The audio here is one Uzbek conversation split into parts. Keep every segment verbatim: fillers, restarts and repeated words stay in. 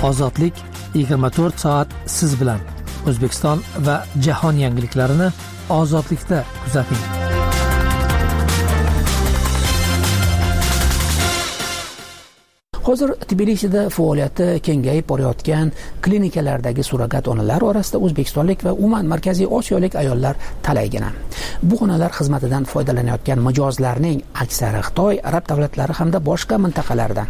Ozodlik yigirma to'rt soat siz bilan. O'zbekiston va jahon yangiliklarini ozodlikda kuzating. Hozir Tbilisida faoliyati kengayib borayotgan klinikalardagi surrogat onalar orasida o'zbekistonlik va umuman Markaziy Osiyolik ayollar talaygina. Bu onalar xizmatidan foydalanayotgan mijozlarning aksari Xitoy, arab davlatlari hamda boshqa mintaqalardan.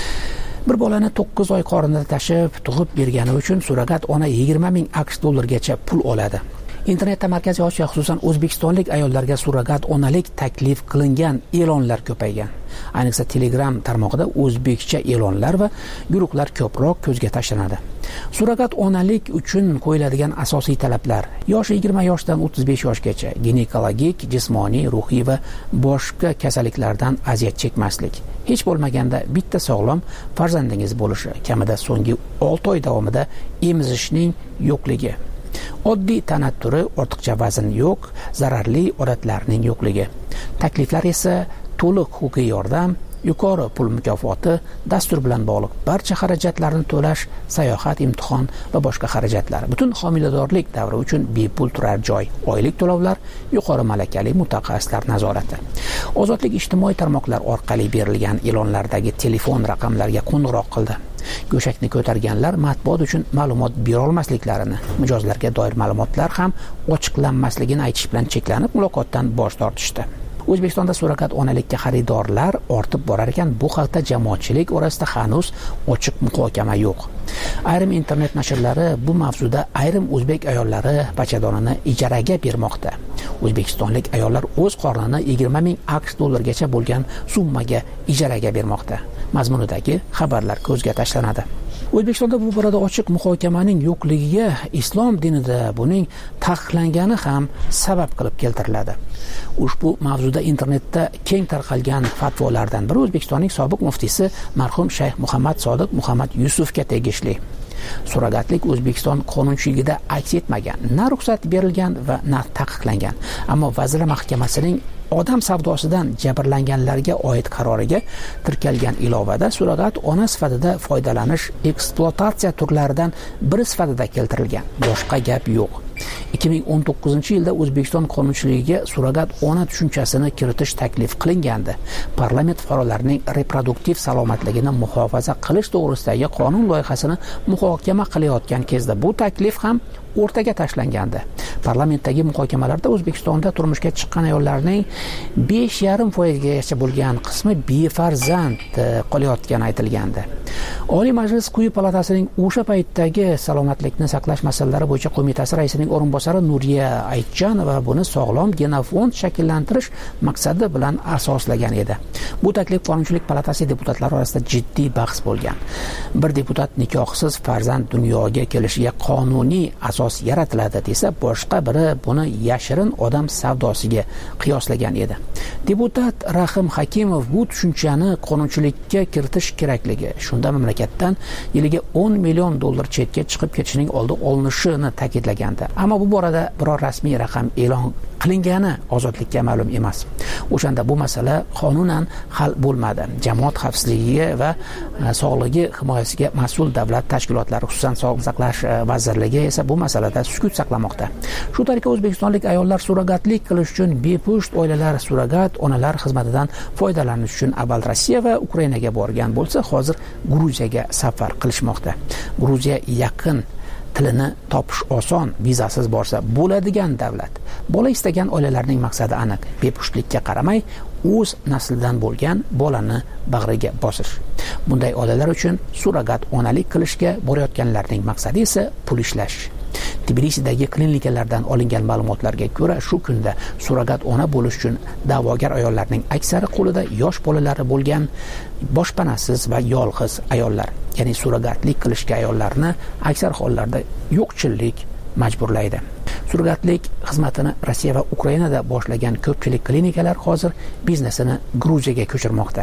Bir bolani to'qqiz oy qornida tashib, tug'ib bergani uchun surrogat ona yigirma ming aqsh dollargacha pul oladi. Internetda Markaziy Osiyo, xususan o'zbekistonlik ayollarga surrogat onalik taklif qilingan e'lonlar ko'paygan. Ayniqsa Telegram tarmog'ida o'zbekcha e'lonlar va guruhlar ko'proq ko'zga tashlanadi. Surrogat onalik uchun qo'yiladigan asosiy talablar: yoshi yigirma yoshdan o'ttiz besh yoshgacha, ginekologik, jismoniy, ruhiy va boshqa kasalliklardan aziyat chekmaslik, hech bo'lmaganda bitta sog'lom farzandingiz bo'lishi, kamida so'nggi olti oy davomida emizishning yo'qligi, oddiy tana turi, ortiqcha vazn yo'q, zararli odatlarning yo'qligi. Takliflar esa to'liq huquqiy yordam, yuqori pul mukofoti, dastur bilan bog'liq barcha xarajatlarni to'lash, sayohat, imtihon va boshqa xarajatlar, butun homiladorlik davri uchun bepul turar joy, oylik to'lovlar, yuqori malakali mutaxassislar nazorati. Ozodlik ijtimoiy tarmoqlar orqali berilgan e'lonlardagi telefon raqamlariga qo'ng'iroq qildi. Go'shakni ko'targanlar matbuot uchun ma'lumot bera olmasliklarini, mijozlarga doir ma'lumotlar ham ochiqlanmasligini aytish bilan cheklanib, muloqotdan bosh tortishdi. O'zbekistonda surrogat onalikka xaridorlar ortib borar ekan, bu haqda jamoatchilik orasida hanuz ochiq muhokama yo'q. Ayrim internet nashrlari bu mavzuda ayrim o'zbek ayollari bachadonini ijaraga bermoqda. O'zbekistonlik ayollar o'z qornini yigirma ming aqsh dollargacha bo'lgan summaga ijaraga bermoqda. Mazmunidagi xabarlar ko'zga tashlanadi. O'zbekistonda bu borada ochiq muhokamaning yo'qligiga islom dinida buning taqiqlangani ham sabab qilib keltiriladi. Ushbu mavzuda internetda keng tarqalgan fatvolardan biri O'zbekistonning sobiq muftisi marhum Shayx Muhammad Sodiq Muhammad Yusufga tegishli. Surrogatlik O'zbekiston qonunchiligida aks etmagan, na ruxsat berilgan va na taqiqlangan. Ammo Vazirlar Mahkamasining odam savdosidan jabrlanganlarga oid qaroriga tirkalgan ilovada surrogat ona sifatida foydalanish ekspluatatsiya turlaridan biri sifatida keltirilgan. Boshqa gap yo'q. ikki ming o'n to'qqizinchi yilda O'zbekiston qonunchiligiga surrogat ona tushunchasini kiritish taklif qilingandi. Parlament fuqarolarining reproduktiv salomatligini muhofaza qilish to'g'risidagi qonun loyihasini muhokama qilayotgan kezda bu taklif ham o'rtaga tashlangandi. Parlamentdagi muhokamalarda O'zbekistonda turmushga chiqqan ayollarning besh yarim foizgacha bo'lgan qismi befarzand qolayotgani aytilgandi. Oliy Majlis Quyi palatasining o'sha paytdagi salomatlikni saqlash masalalari bo'yicha qo'mitasi raisining o'rinbosari Nuriya Aytjanova buni sog'lom genofond shakllantirish maqsadi bilan asoslagan edi. Bu taklif Qonunchilik palatasi deputatlari orasida jiddiy bahs bo'lgan. Bir deputat nikohsiz farzand dunyoga kelishiga qonuniy asos yaratiladi desa, boshqa biri buni yashirin odam savdosiga qiyoslagan edi. Deputat Rahim Hakimov bu tushunchani qonunchilikka kiritish kerakligi, shunda mamlakatdan yiliga o'n million dollar chetga chiqib ketishining oldi olinishini ta'kidlagandi. Ammo bu borada biror rasmiy raqam e'lon qilingani ozodlikka ma'lum emas. O'shanda bu masala qonunan hal bo'lmadi. Jamoat xavfsizligi va sog'lig'i himoyasiga mas'ul davlat tashkilotlari, xususan Sog'liqni saqlash vazirligi esa bu masalada sukut saqlamoqda. Shu tariqa o'zbekistonlik ayollar surrogatlik qilish uchun bepusht oilalar surrogat onalar xizmatidan foydalanish uchun avval Rossiya va Ukrainaga borgan bo'lsa, hozir Gruziyaga safar qilishmoqda. Gruziya yaqin, tilini topish oson, vizasiz borsa bo'ladigan davlat. Bola istagan oilalarning maqsadi aniq: bepushtlikka qaramay o'z naslidan bo'lgan bolani bag'riga bosish. Bunday oilalar uchun surrogat onalik qilishga borayotganlarning maqsadi esa pul ishlash. Tbilisidagi klinikalardan olingan ma'lumotlarga ko'ra, shu kunda surrogat ona bo'lish uchun da'vogar ayollarning aksari qo'lida yosh bolalari bo'lgan boshpanasiz va yolg'iz ayollar. Ya'ni surrogatlik qilishga ayollarni aksar hollarda yo'qchilik majburlaydi. Surrogatlik xizmatini Rossiya va Ukrainada boshlagan ko'pchilik klinikalar hozir biznesini Gruziyaga ko'chirmoqda.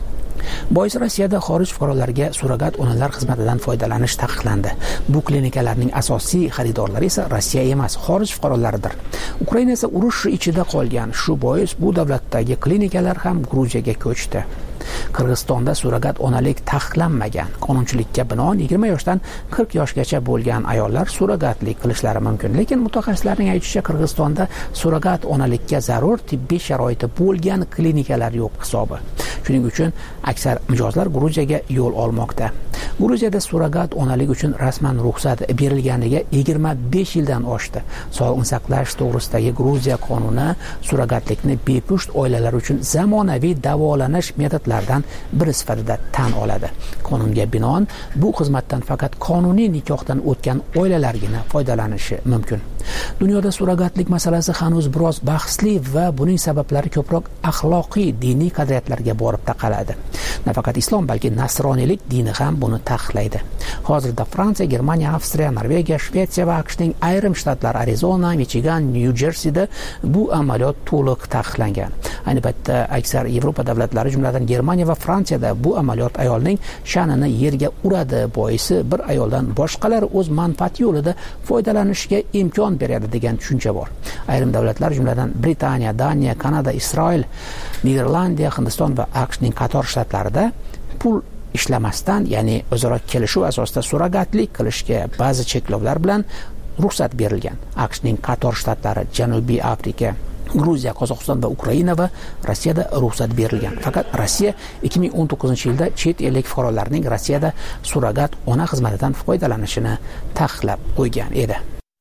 Bois Rossiyada xorij fuqarolariga surrogat onalar xizmatidan foydalanish taqiqlandi. Bu klinikalarning asosiy xaridorlari esa Rossiya emas, xorij fuqarolaridir. Ukraina esa urush ichida qolgan. Shu bois bu davlatdagi klinikalar ham Gruziyaga ko'chdi. Qirg'izistonda surrogat onalik taqiqlanmagan. Qonunchilikka binoan yigirma yoshdan qirq yoshgacha bo'lgan ayollar surrogatlik qilishlari mumkin. Lekin mutaxassislarning aytishicha, Qirg'izistonda surrogat onalikka zarur tibbiy sharoiti bo'lgan klinikalar yo'q hisobi. Shuning uchun aksar mijozlar Gruziyaga yo'l olmoqda. Gruziyada surrogat onalik uchun rasman ruxsat berilganiga yigirma besh yildan oshdi. Sog'liqni saqlash to'g'risidagi Gruziya qonuni surrogatlikni bepusht oilalar uchun zamonaviy davolanish metodlaridan biri sifatida tan oladi. Qonunga binoan bu xizmatdan faqat qonuniy nikohdan o'tgan oilalargina foydalanishi mumkin. Dunyoda surrogatlik masalasi hanuz biroz bahsli va buning sabablari ko'proq axloqiy, diniy qadriyatlarga borib taqaladi. Nafaqat islom, balki nasroniylik dini ham buni taqiqlaydi. Hozirda Fransiya, Germaniya, Avstriya, Norvegiya, Shvetsiya va AQShning ayrim shtatlari Arizona, Michigan, Nyu-Jersida bu amaliyot to'liq taqiqlangan. Ayni paytda aksar Yevropa davlatlari, jumladan Germaniya va Fransiyada bu amaliyot ayolning sha'nini yerga uradi, boisi bir ayoldan boshqalari o'z manfaati yo'lida foydalanishiga imkon beradi degan tushuncha bor. Ayrim davlatlar, jumladan Britaniya, Daniya, Kanada, Isroil, Niderlandiya, Hindiston va AQShning qator shtatlarida pul ishlamasdan, ya'ni o'zaro kelishuv asosida surrogatlik qilishga ba'zi cheklovlar bilan ruxsat berilgan. AQShning qator shtatlari, Janubiy Afrika, Gruziya, Qozog'iston va Ukraina va Rossiyada ruxsat berilgan. Faqat Rossiya ikki ming o'n to'qqizinchi yilda chet ellik fuqarolarning Rossiyada surrogat ona xizmatidan foydalanishini taqiqlab qo'ygan edi.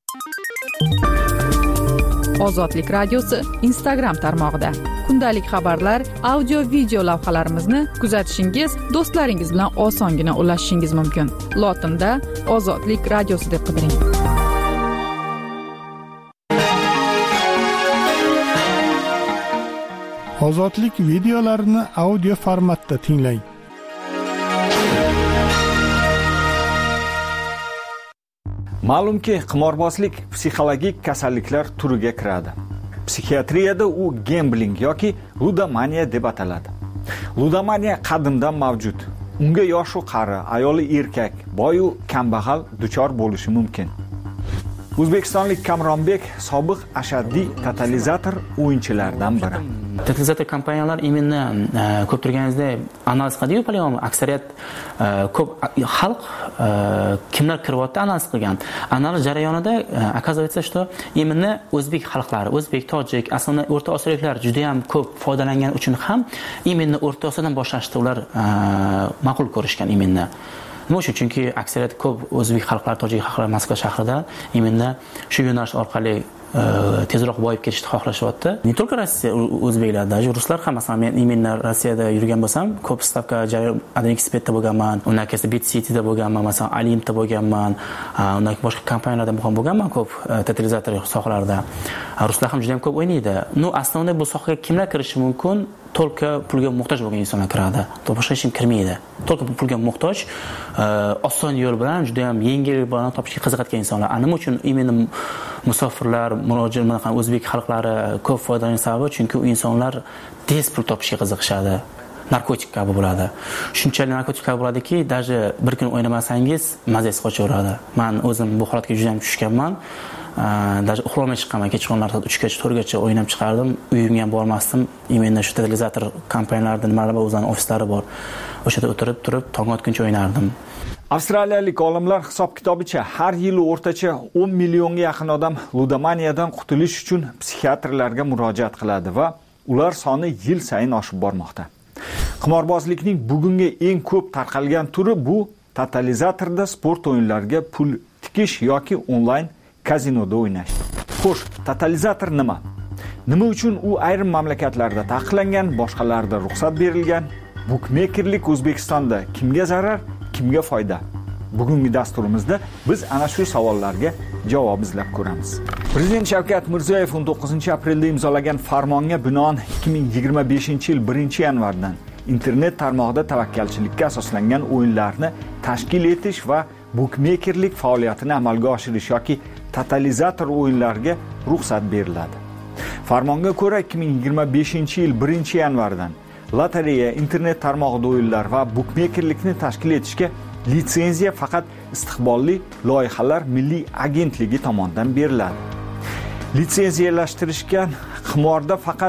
Ozodlik radiosi Instagram tarmog'ida kundalik xabarlar, audio video lavhalarimizni kuzatishingiz, do'stlaringiz bilan osongina ulashishingiz mumkin. Lotinda Ozodlik radiosi deb qidiring. Ozodlik videolarini audio formatda tinglang. Ma'lumki, qimorbozlik psixologik kasalliklar turiga kiradi. Psixiatriyada u gambling yoki ludomaniya deb ataladi. Ludomaniya qadimdan mavjud. Unga yosh-u qari, ayoli erkak, boy u kambag'al duchor bo'lishi mumkin. O'zbekistonlik Kamronbek sobiq ashaddiy totalizator o'yinchilardan biri. Totalizator kompaniyalar именно ko'p turganingizda analiz qiladi-yu, polyom aksariyat ko'p xalq kimlar kiryapti analiz qilgan. Analiz jarayonida оказывается, что именно o'zbek xalqlari, o'zbek, tojik, aslida O'rta Osiyoliklar juda ham ko'p foydalangan uchun ham именно O'rta Osiyodan boshlashdi ular ma'qul ko'rishgan именно. Nima uchun? Chunki aksariyat ko'p o'zbek xalqlar, tojik xalqlar Moskva shahrida именно shu yo'nalish orqali tezroq boyib ketishni xohlashyapti. Не только Rossiya, o'zbeklar, даже ruslar ham, masalan, men именно Rossiyada yurgan bo'lsam, ko'p stavka jarayon Adrexpetda bo'lganman, undan keyin Bit Cityda bo'lganman, masalan, Alimda bo'lganman, undan keyin boshqa kompaniyalarda ham bo'lganman ko'p totalizator sohalarida. Ruslar ham juda ham ko'p o'ynaydi. Ну, aslida bu sohaga kimlar kirishi mumkin? Только pulga muhtoj bo'lgan insonlar kiradi. Boshqa hech kim kirmaydi. Только pulga muhtoj, oson yo'l bilan, juda ham yengil bilan topishga qiziqadigan insonlar. Nima uchun именно musofirlar, murojaatlar, o'zbek xalqlari ko'p foydalangan sababi, chunki u insonlar tez pul topishga qiziqishadi. Narkotik kabi bo'ladi. Shunchalik narkotik kabi bo'ladiki, даже bir kun o'ynamasangiz mazasi qochaveradi. Men o'zim bu holatga juda ham tushganman. Даже uxlamay chiqqanman, kechqurunlar soat uchgacha, to'rtgacha o'ynab chiqardim. Uyimga ham bormasdim. Imенно shu totalizator kompaniyalarida nimalar bor, o'zlarining ofislari bor. O'sha yerda o'tirib turib, tong otguncha o'ynardim. Avstraliyalik olimlar hisob-kitobicha har yili o'rtacha o'n millionga yaqin odam ludomaniyadan qutulish uchun psixiatrlarga murojaat qiladi va ular soni yil sayin oshib bormoqda. Qimorbozlikning bugungi eng ko'p tarqalgan turi bu totalizatorda sport o'yinlariga pul tikish yoki onlayn kazinoda o'ynash. Xo'sh, totalizator nima? Nima uchun u ayrim mamlakatlarda taqiqlangan, boshqalarida ruxsat berilgan? Bukmekerlik O'zbekistonda kimga zarar, kimga foyda? Bugungi dasturimizda biz ana shu savollarga javob izlab ko'ramiz. Prezident Shavkat Mirziyoyev o'n to'qqizinchi aprelda imzolagan farmonga binoan ikki ming yigirma beshinchi yil birinchi yanvardan internet tarmog'ida tavakkalchilikka asoslangan o'yinlarni tashkil etish va bukmekerlik faoliyatini amalga oshirish yoki totalizator o'yinlarga ruxsat beriladi. Farmonga ko'ra ikki ming yigirma beshinchi yil birinchi yanvardan lotereya, internet tarmog'ida o'yinlar va bukmekerlikni tashkil etishga litsenziya faqat istiqbolli loyihalar milliy agentligi tomonidan beriladi. Litsenziyalashtirishgan qimorda faqat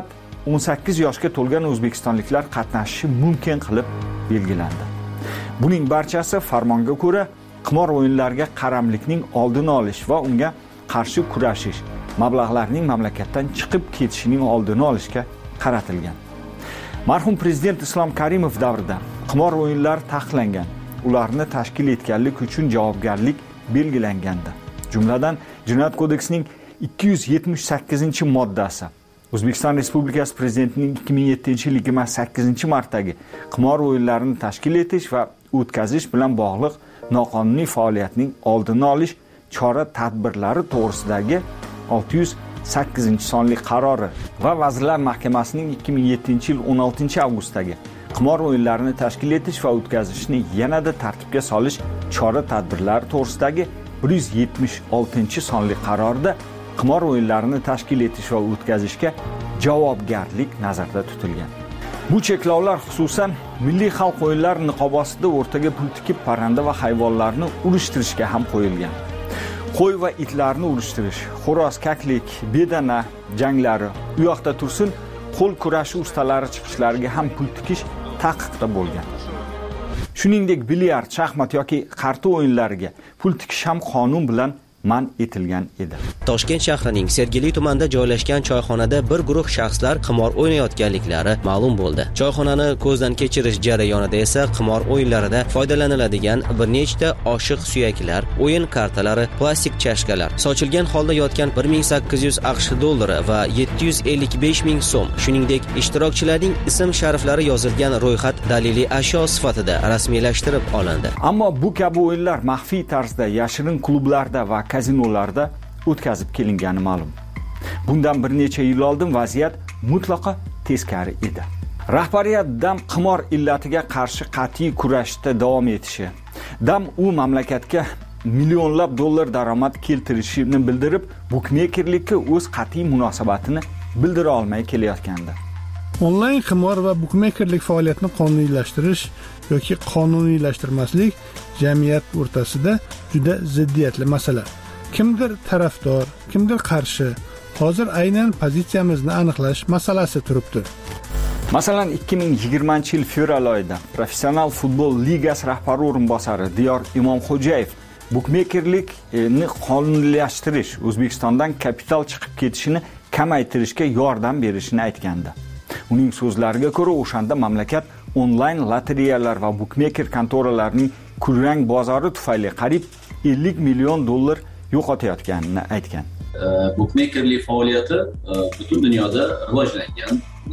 o'n sakkiz yoshga to'lgan o'zbekistonliklar qatnashishi mumkin qilib belgilandi. Buning barchasi farmonga ko'ra qimor o'yinlariga qaramlikning oldini olish va unga qarshi kurashish, mablag'larning mamlakatdan chiqib ketishining oldini olishga qaratilgan. Marhum prezident Islom Karimov davrida qimor o'yinlari taqiqlangan, ularni tashkil etganlik uchun javobgarlik belgilangandi. Jumladan, Jinoyat kodeksining ikki yuz yetmish sakkizinchi moddasi O'zbekiston Respublikasi Prezidentining ikki ming yettinchi yil yigirma sakkizinchi martdagi qimor o'yinlarini tashkil etish va o'tkazish bilan bog'liq noqonuniy faoliyatning oldini olish chora-tadbirlari to'g'risidagi olti yuz sakkizinchi sonli qarori va Vazirlar Mahkamasining ikki ming yettinchi yil o'n oltinchi avgustdagi qimor o'yinlarini tashkil etish va o'tkazishni yanada tartibga solish chora-tadbirlari to'g'risidagi bir yuz yetmish oltinchi sonli qarorida qimor o'yinlarini tashkil etish va o'tkazishga javobgarlik nazarda tutilgan. Bu cheklovlar xususan milliy xalq o'yinlari niqobi ostida o'rtaga pul tikib parranda va hayvonlarni urishtirishga ham qo'yilgan. Qo'y va itlarni urishtirish, xo'roz, kaklik, bedana janglari u yoqda tursin, qo'l kurashi ustalari chiqishlariga ham pul tikish taqiqda bo'lgan. Shuningdek, bilyard, shaxmat yoki qarta o'yinlariga pul tikish ham qonun bilan man etilgan edi. Toshkent shahrining Sergeli tumanida joylashgan choyxonada bir guruh shaxslar qimor o'ynayotganliklari ma'lum bo'ldi. Choyxonani ko'zdan kechirish jarayonida esa qimor o'yinlarida foydalaniladigan bir nechta oshiq suyaklar, o'yin kartalari, plastik chashkalar, sochilgan holda yotgan bir ming sakkiz yuz AQSh dollari va yetti yuz ellik besh ming so'm, shuningdek ishtirokchilarning ism shariflari yozilgan ro'yxat daliliy ashyo sifatida rasmiylashtirib olindi. Ammo bu kabi o'yinlar maxfiy tarzda yashirin klublarda va kazinolarda o'tkazib kelingani ma'lum. Bundan bir necha yil oldin vaziyat mutlaqo teskari edi. Rahbariyat dam qimor illatiga qarshi qat'iy kurashda davom etishi, dam u mamlakatga millionlab dollar daromad keltirishini bildirib, bukmekerlikka o'z qat'iy munosabatini bildira olmay kelayotgandi. Onlayn qimor va bukmekerlik faoliyatini qonuniylashtirish yoki qonuniylashtirmaslik jamiyat o'rtasida juda ziddiyatli masala. Kimdir tarafdor, kimdir qarshi. Hozir aynan pozitsiyamizni aniqlash masalasi turibdi. Masalan, ikki ming yigirmanchi yil fevral oyida Professional futbol ligasi rahbari o'rinbosari Diyor Imomxo'jayev bukmekerlikni qonuniylashtirish O'zbekistondan kapital chiqib ketishini kamaytirishga yordam berishini aytgandi. Uning so'zlariga ko'ra, o'shanda mamlakat onlayn lotereyalar va bukmeker kontoralarining kulrang bozori tufayli qariyb ellik million dollar yo'qotayotganini aytgan. Bukmekerlik faoliyati butun dunyoda rivojlangan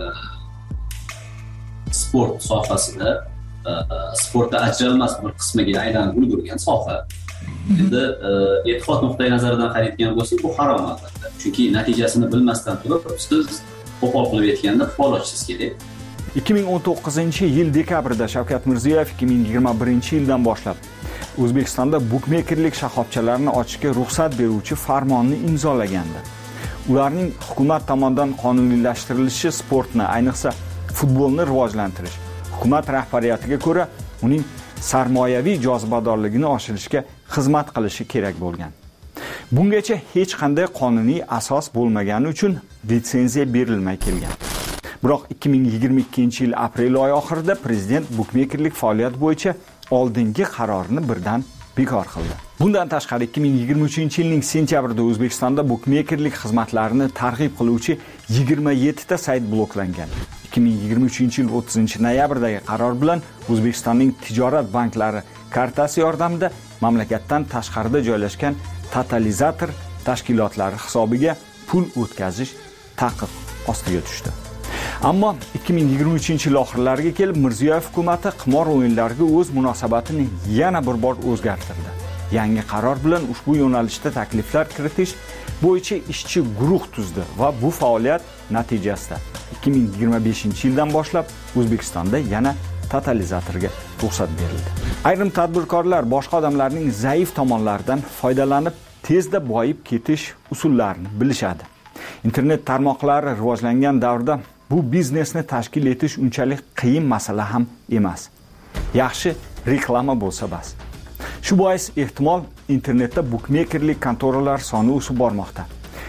sport sohasida sportda ajralmas bir qismiga aylanib ulgurgan soha. Endi e'tiqod nuqtai nazaridan qaraydigan bo'lsak, bu harom albatta. Chunki natijasini bilmasdan turib siz qo'pol qilib aytganda fol ochsiz kerak. ikki ming o'n to'qqizinchi yil dekabrda Shavkat Mirziyoyev ikki ming yigirma birinchi yildan boshlab O'zbekistonda bukmekerlik shoxobchalarini ochishga ruxsat beruvchi farmonni imzolagandi. Ularning hukumat tomonidan qonuniylashtirilishi sportni, ayniqsa futbolni rivojlantirish, hukumat rahbariyatiga ko'ra uning sarmoyaviy jozibadorligini oshirishga xizmat qilishi kerak bo'lgan. Bungacha hech qanday qonuniy asos bo'lmagani uchun litsenziya berilmay kelgan. Biroq ikki ming yigirma ikkinchi yil aprel oyi oxirida prezident bukmekerlik faoliyati bo'yicha oldingi qarorini birdan bekor qildi. Bundan tashqari ikki ming yigirma uchinchi yilning sentyabrida O'zbekistonda bukmekerlik xizmatlarini targ'ib qiluvchi yigirma yettita sayt bloklangan. ikki ming yigirma uchinchi yil o'ttizinchi noyabrdagi qaror bilan O'zbekistonning tijorat banklari kartasi yordamida mamlakatdan tashqarida joylashgan totalizator tashkilotlari hisobiga pul o'tkazish taqiq ostiga tushdi. Ammo ikki ming yigirma uchinchi yil oxirlariga kelib Mirziyoyev hukumatı qimor o'yinlariga o'z munosabatini yana bir bor o'zgartirdi. Yangi qaror bilan ushbu yo'nalishda takliflar kiritish bo'yicha ishchi guruh tuzdi va bu faoliyat natijasida ikki ming yigirma beshinchi yildan boshlab O'zbekistonda yana totalizatorga ruxsat berildi. Ayrim tadbirkorlar boshqa odamlarning zaif tomonlaridan foydalanib tezda boyib ketish usullarini bilishadi. Internet tarmoqlari rivojlangan davrda bu biznesni tashkil etish unchalik qiyin masala ham emas. Yaxshi reklama bo'lsa bas. Shu bois ehtimol internetda bukmekerlik kontoralar soni o'sib bormoqda.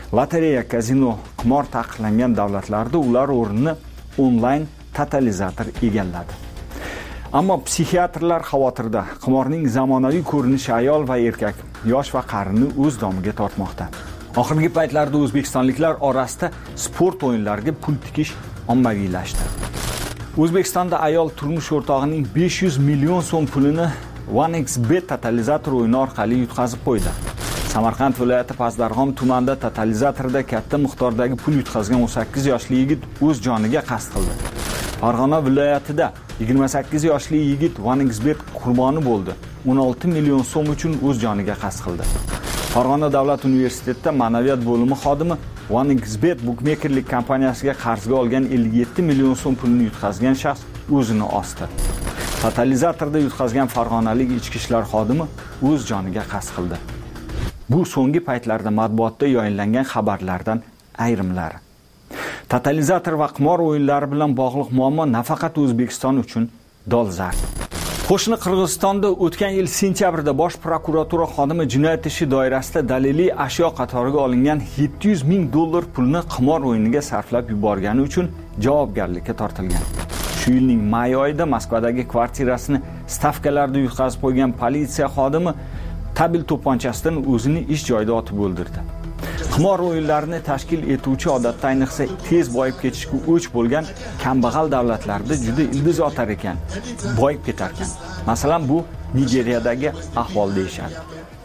Lotereya, kazino, qimor taqiqlangan davlatlarda ular o'rnini onlayn totalizator egalladi. Ammo psixiatrlar xavotirda. Qimorning zamonaviy ko'rinishi ayol va erkak, yosh va qarini o'z domiga tortmoqda. Oxirgi paytlarda o'zbekistonliklar orasida sport o'yinlariga pul tikish ommaviylashdi. O'zbekistonda ayol turmush o'rtog'ining besh yuz million so'm pulini OneXBet totalizator o'yini orqali yutqazib qo'ydi. Samarqand viloyati Pazdarg'om tumanida totalizatorda katta miqdordagi pul yutqazgan o'n sakkiz yoshli yigit o'z joniga qasd qildi. Farg'ona viloyatida yigirma sakkiz yoshli yigit OneXBet qurboni bo'ldi. o'n olti million so'm uchun o'z joniga qasd qildi. Farg'ona davlat universitetida ma'naviyat bo'limi xodimi OneXBet bukmekerlik kompaniyasiga qarzga olgan ellik yetti million so'm pulni yutqazgan shaxs o'zini osdi. Totalizatorda yutqazgan farg'onalik ichki ishlar xodimi o'z joniga qasd qildi. Bu so'nggi paytlarda matbuotda yoyinlangan xabarlardan ayrimlari. Totalizator va qimor o'yinlari bilan bog'liq muammo nafaqat O'zbekiston uchun dolzarb. Qo'shni Qirg'izistonda o'tgan yil sentyabrda bosh prokuratura xodimi jinoyat ishi doirasida daliliy ashyo qatoriga olingan yetti yuz ming dollar pulni qimor o'yiniga sarflab yuborgani uchun javobgarlikka tortilgan. Shu yilning may oyida Moskvadagi kvartirasini stavkalarda yutqazib qo'ygan politsiya xodimi tabil to'pponchasidan o'zini ish joyida otib o'ldirdi. Qimor o'yinlarini tashkil etuvchi odatda ayniqsa tez boyib ketishga o'ch bo'lgan kambag'al davlatlarda juda ildiz otar ekan, boyib ketar ekan. Masalan, bu Nigeriyadagi ahvol deyishadi.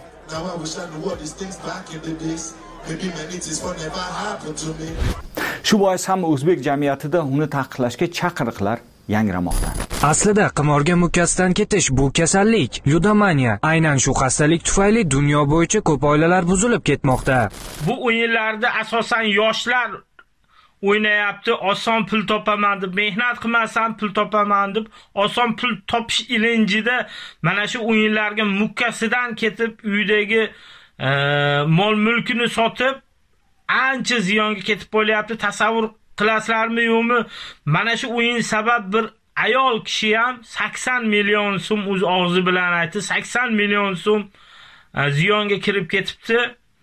Shu bois ham o'zbek jamiyatida uni taqiqlashga chaqiriqlar yangramoqda. Aslida qimorga mukkasidan ketish bu kasallik, ludomaniya. Aynan shu xastalik tufayli dunyo bo'yicha ko'p oilalar buzilib ketmoqda. Bu o'yinlarda asosan yoshlar o'ynayapti, oson pul topaman deb, mehnat qilmasam pul topaman deb, oson pul topish ilinjida mana shu o'yinlarga mukkasidan ketib, uydagi e, mol-mulkini sotib, ancha ziyonga ketib qolyapti. Tasavvur qilasizlarmi yo'qmi? Mana shu o'yin sabab bir ayol kishi ham sakson million so'm o'z og'zi bilan aytdi, sakson million so'm ziyonga kirib ketibdi.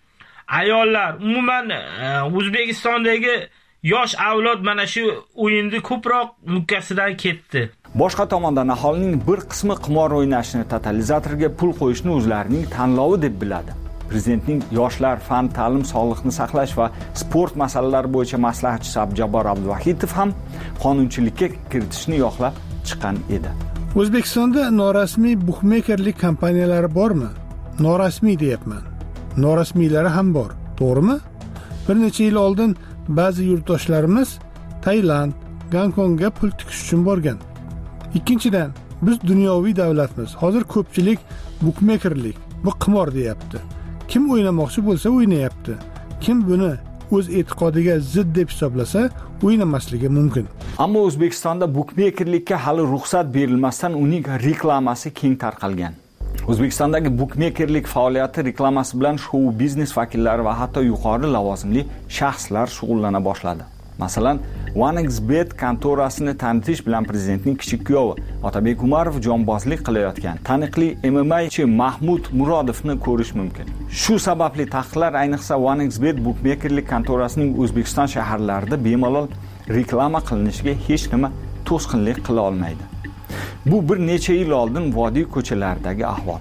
Ayollar umuman O'zbekistondagi yosh avlod mana shu o'yinni ko'proq mukkasidan ketdi. Boshqa tomondan aholining bir qismi qimor o'ynashni, totalizatorga pul qo'yishni o'zlarining tanlovi deb biladi. Prezidentning yoshlar, fan, ta'lim, sog'liqni saqlash va sport masalalari bo'yicha maslahatchisi Abjabor Abduvahidov ham qonunchilikka kiritishni yoqlab chiqqan edi. O'zbekistonda norasmiy bukmekerlik kompaniyalari bormi? Norasmiy deyapman. Norasmiylari ham bor, to'g'rimi? Bir necha yil oldin ba'zi yurtdoshlarimiz Tailand, Gonkongga pul tikish uchun borgan. Ikkinchidan, biz dunyoviy davlatmiz. Hozir ko'pchilik bukmekerlik, bu qimor deyapti. Kim o'ynamoqchi bo'lsa o'ynayapti. Kim buni o'z e'tiqodiga zid deb hisoblasa, o'ynamasligi mumkin. Ammo O'zbekistonda bukmekerlikka hali ruxsat berilmasdan uning reklamasi keng tarqalgan. O'zbekistondagi bukmekerlik faoliyati reklamasi bilan shou biznes vakillari va hatto yuqori lavozimli shaxslar shug'ullana boshladi. Masalan, OneXBet kontorasini tanitish bilan prezidentning kichik kuyovi Otabek Umarov jonbozlik qilayotgan taniqli M M A-chi Mahmud Murodovni ko'rish mumkin. Shu sababli taqiqlar ayniqsa OneXBet bukmekerlik kontorasining O'zbekiston shaharlarida bemalol reklama qilinishiga hech nima to'sqinlik qila olmaydi. Bu bir necha yil oldin vodiy ko'chalaridagi ahvol.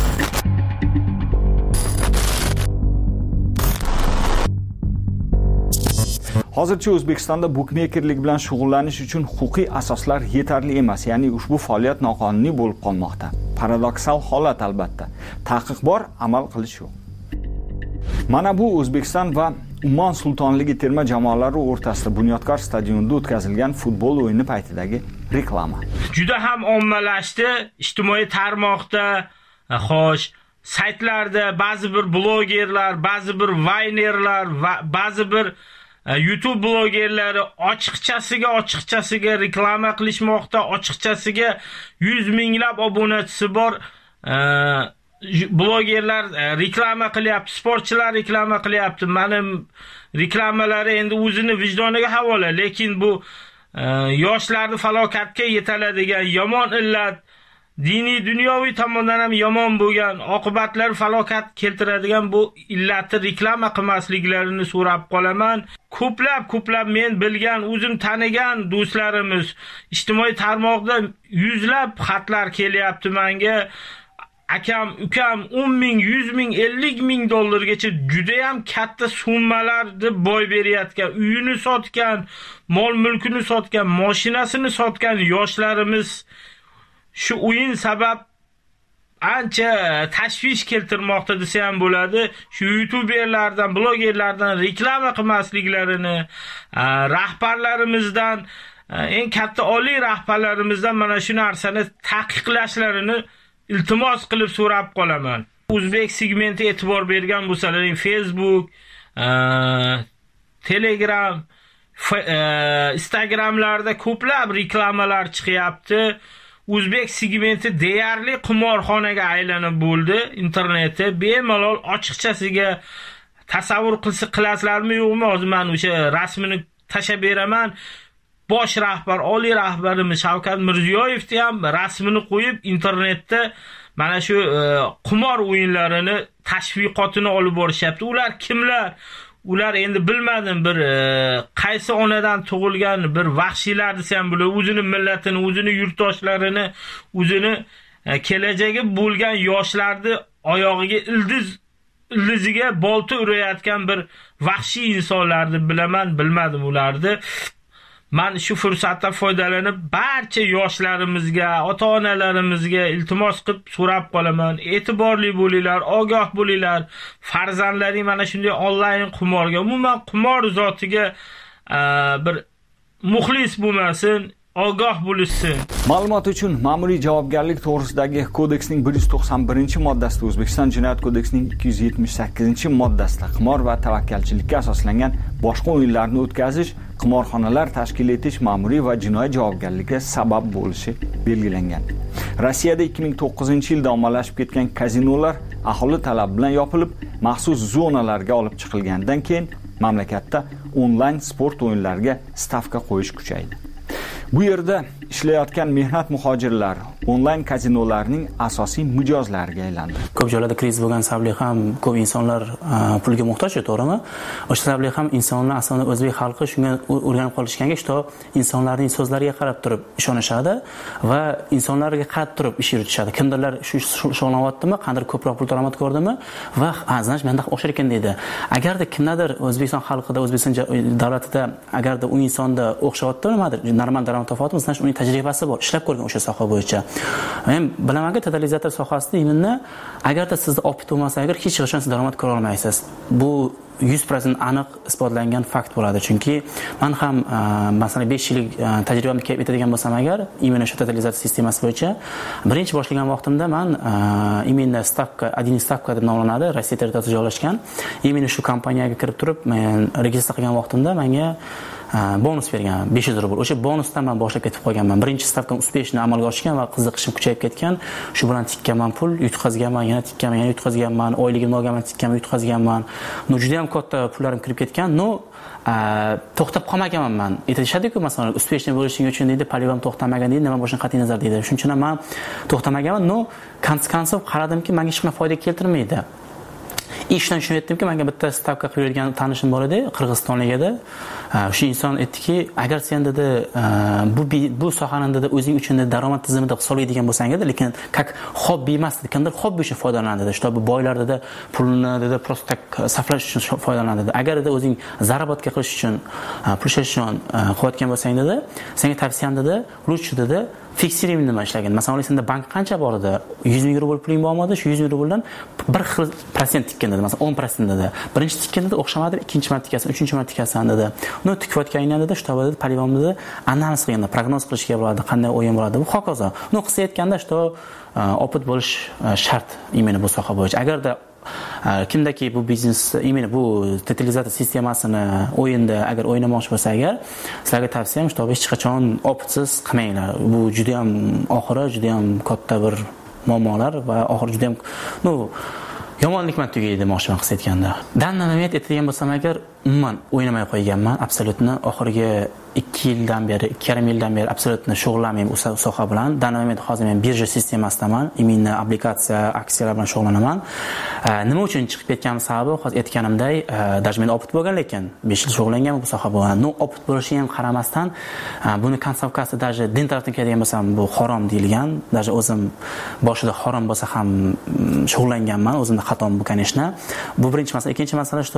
Hozircha O'zbekistonda bukmekerlik bilan shug'ullanish uchun huquqiy asoslar yetarli emas, ya'ni ushbu faoliyat noqonuniy bo'lib qolmoqda. Paradoksal holat albatta. Taqiq bor, amal qilish yo'q. Mana bu O'zbekiston va Ummon sultonligi terma jamoalari o'rtasida Bunyodkor stadionida o'tkazilgan futbol o'yini paytidagi reklama. Juda ham ommalashdi, ijtimoiy tarmoqda, xo'sh, saytlarda ba'zi bir blogerlar, ba'zi bir vaynerlar va ba'zi bir YouTube blogerlari ochiqchasiga ochiqchasiga reklama qilishmoqda, ochiqchasiga yuz minglab obunachisi bor blogerlar reklama qilyapti, sportchilar reklama qilyapti. Mening reklamalari endi o'zini vijdoniga havola, lekin bu yoshlarni falokatga yetaladigan yomon illat diniy dunyoviy tomondan ham yomon bo'lgan, oqibatlar falokat keltiradigan bu illatni reklama qilmasliklarini so'rab qolaman. Ko'plab ko'plab men bilgan, o'zim tanigan do'stlarimiz ijtimoiy tarmoqda yuzlab xatlar kelyapti menga. Akam, ukam o'n ming, yuz ming, ellik ming dollargacha juda ham katta summalarni boy berayotgan, uyini sotgan, mol mulkini sotgan, mashinasini sotgan yoshlarimiz shu o'yin sabab ancha tashvish keltirmoqda desa ham bo'ladi. Shu youtuberlardan, blogerlardan reklama qilmasliklarini, rahbarlarimizdan, eng katta oliy rahbarlarimizdan mana shu narsani taqiqlashlarini iltimos qilib so'rab qolaman. O'zbek segmenti e'tibor bergan bo'lsalaring, Facebook, Telegram, Instagramlarda ko'plab reklamalar chiqyapti. O'zbek segmenti deyarli qimorxonaga aylanib bo'ldi. Internetda bemalol ochiqchasiga tasavvur qilsa qilasizlarmi yo'qmi? Hozir men o'sha rasmini tashab beraman. Bosh rahbar, oliy rahbarimiz Shavkat Mirziyoyevni ham rasmini qo'yib internetda mana shu qimor o'yinlarini tashviqotini olib borishyapti. Ular kimlar? Ular endi bilmadim, bir qaysi onadan tug'ilgan bir vahshiylar desam bo'ladi. O'zini millatini, o'zini yurtdoshlarini, o'zini kelajagi bo'lgan yoshlarni oyog'iga ildiz ildiziga bolta urayotgan bir vahshiy insonlarni bilaman, bilmadim ularni. Men shu fursatdan foydalanib barcha yoshlarimizga, ota-onalarimizga iltimos qilib so'rab qolaman. E'tiborli bo'linglar, ogoh bo'linglar. Farzandlaring mana shunday onlayn qimorga, umuman qimor zotiga bir muxlis bo'lmasin, ogoh bo'lishsin. Ma'lumot uchun ma'muriy javobgarlik to'g'risidagi kodeksning bir yuz to'qson birinchi moddasida, O'zbekiston Jinoyat kodeksining ikki yuz yetmish sakkizinchi moddasida qimor va tavakkalchilikka asoslangan boshqa o'yinlarni o'tkazish, qimorxonalar tashkil etish ma'muriy va jinoiy javobgarlikka sabab bo'lishi belgilangan. Rossiyada ikki ming to'qqizinchi yilda ommalashib ketgan kazinolar aholi talabi bilan yopilib, maxsus zonalarga olib chiqilgandan keyin mamlakatda onlayn sport o'yinlariga stavka qo'yish kuchaydi. Bu yerda ishlayotgan mehnat muhojirlar onlayn kazinolarning asosiy mijozlariga aylandi. Ko'p joylarda kriz bo'lgan sababli ham ko'p insonlar pulga muhtoj, to'g'rimi? O'sha sababli ham insonlar aslida o'zbek xalqi shunga o'rganib qolishganga, shu insonlarning so'zlariga qarab turib ishonishadi va insonlarga qarab turib ish yuritishadi. Kimdirlar shu shug'ullanyaptimi, qanday ko'proq pul daromad ko'rdimi va aznash menda o'xshar ekan deydi. Agarda kimdadir O'zbekiston xalqida, O'zbekiston davlatida agarda u insonda o'xshayapti, nimadir normal daromad topyapti, bizdan uning tajribasi bor, ishlab ko'rgan o'sha soha bo'yicha. Men bilamanki, totalizator sohasida imonni agarda sizda opit bo'lmasa, agar hech qachon siz daromad ko'ra olmaysiz. Bu yuz foiz aniq isbotlangan fakt bo'ladi. Chunki men ham masalan besh yillik tajribamni kelib etadigan bo'lsam agar, imенно shu totalizator sistemasi bo'yicha birinchi boshlagan vaqtimda men imенно stavka, один stavka deb nomlanadi, Rossiya territoriyasida joylashgan. Imенно shu kompaniyaga kirib turib, men registratsiya qilgan vaqtimda menga bonus bergan besh yuz rubl. O'sha bonusdan men boshlab ketib qolganman. Birinchi stavkam uspешно amalga oshgan va qiziqishim kuchayib ketgan. Shu bilan tikkanman pul, yutqazganman, yana tikkanman, yana yutqazganman, oyligimni olganman, tikkanman, yutqazganman. No juda ham katta pullarim kirib ketgan. No to'xtab qolmaganman men. Aytishadi-ku, masalan, uspешно bo'lishing uchun deydi, polivam to'xtamagan deydi, nima bo'lishini qat'iy nazar deydi. Shuning uchun ham men to'xtamaganman. No, konsekvensiya qaradimki, menga hech qanday foyda keltirmaydi. Ishdan shuni aytdimki, menga bitta stavka qilgan tanishim bor edi, qirg'izistonlik edi. Shu inson aytdiki, agar sen dedi bu bu sohani dedi o'zing uchun daromad tizimida hisoblaydigan bo'lsang edi, lekin как hobbi emas, kimdir hobbi uchun foydalanadi dedi. Shu boylar dedi pulni dedi просто так saflash uchun foydalanadi dedi. Agar dedi o'zing zarobatga qilish uchun, pul ishlash uchun qilayotgan bo'lsang dedi, senga tavsiyam dedi, lучше dedi fiksirib nima ishlagan. Masalan, senda bank qancha bor edi? yuz ming rubl puling bormadi, shu yuz ming rubldan bir xil prosent tikkan dedi. Masalan, o'n prosent dedi. Birinchi tikkan dedi, o'xshamadi, ikkinchi marta tikasan, uchinchi marta tikasan dedi. Uni tikayotganingdan dedi, shu tabada polivomni dedi, analiz qilganda, prognoz qilishga bo'ladi, qanday o'yin bo'ladi, bu hokazo. Uni qilsa aytganda, shu opit bo'lish shart imенно bu soha bo'yicha. Agarda kimdaki bu biznes, imенно bu totalizator sistemasini o'yinda agar o'ynamoqchi bo'lsa agar, sizlarga tavsiyam shu hech qachon opitsiz qilmanglar. Bu juda ham oxiri juda ham katta bir muammolar va oxiri juda ham no yomonlikman tugaydi demoqchiman qilsa aytganda. Dandan umid etadigan bo'lsam agar umuman o'ynamay qo'yganman, absolyutni oxirgi ikki yildan beri, ikki yarim yildan beri absolyutni shug'ullanmayman u soha bilan. Danavament hozir men birja sistemasidaman, imенно obligatsiya, aksiyalar bilan shug'ullanaman. Nima uchun chiqib ketganim sababi hozir aytganimday, даже men opit bo'lgan, lekin besh yil shug'ullanganman bu soha bilan. No opit bo'lishiga ham qaramasdan, buni konsovkasi даже din tarafdan keladigan bo'lsam, bu harom deyilgan. Даже o'zim boshida harom bo'lsa ham shug'ullanganman, o'zimda xatom bo'lgan ishni. Bu birinchi masala. Ikkinchi masala shu,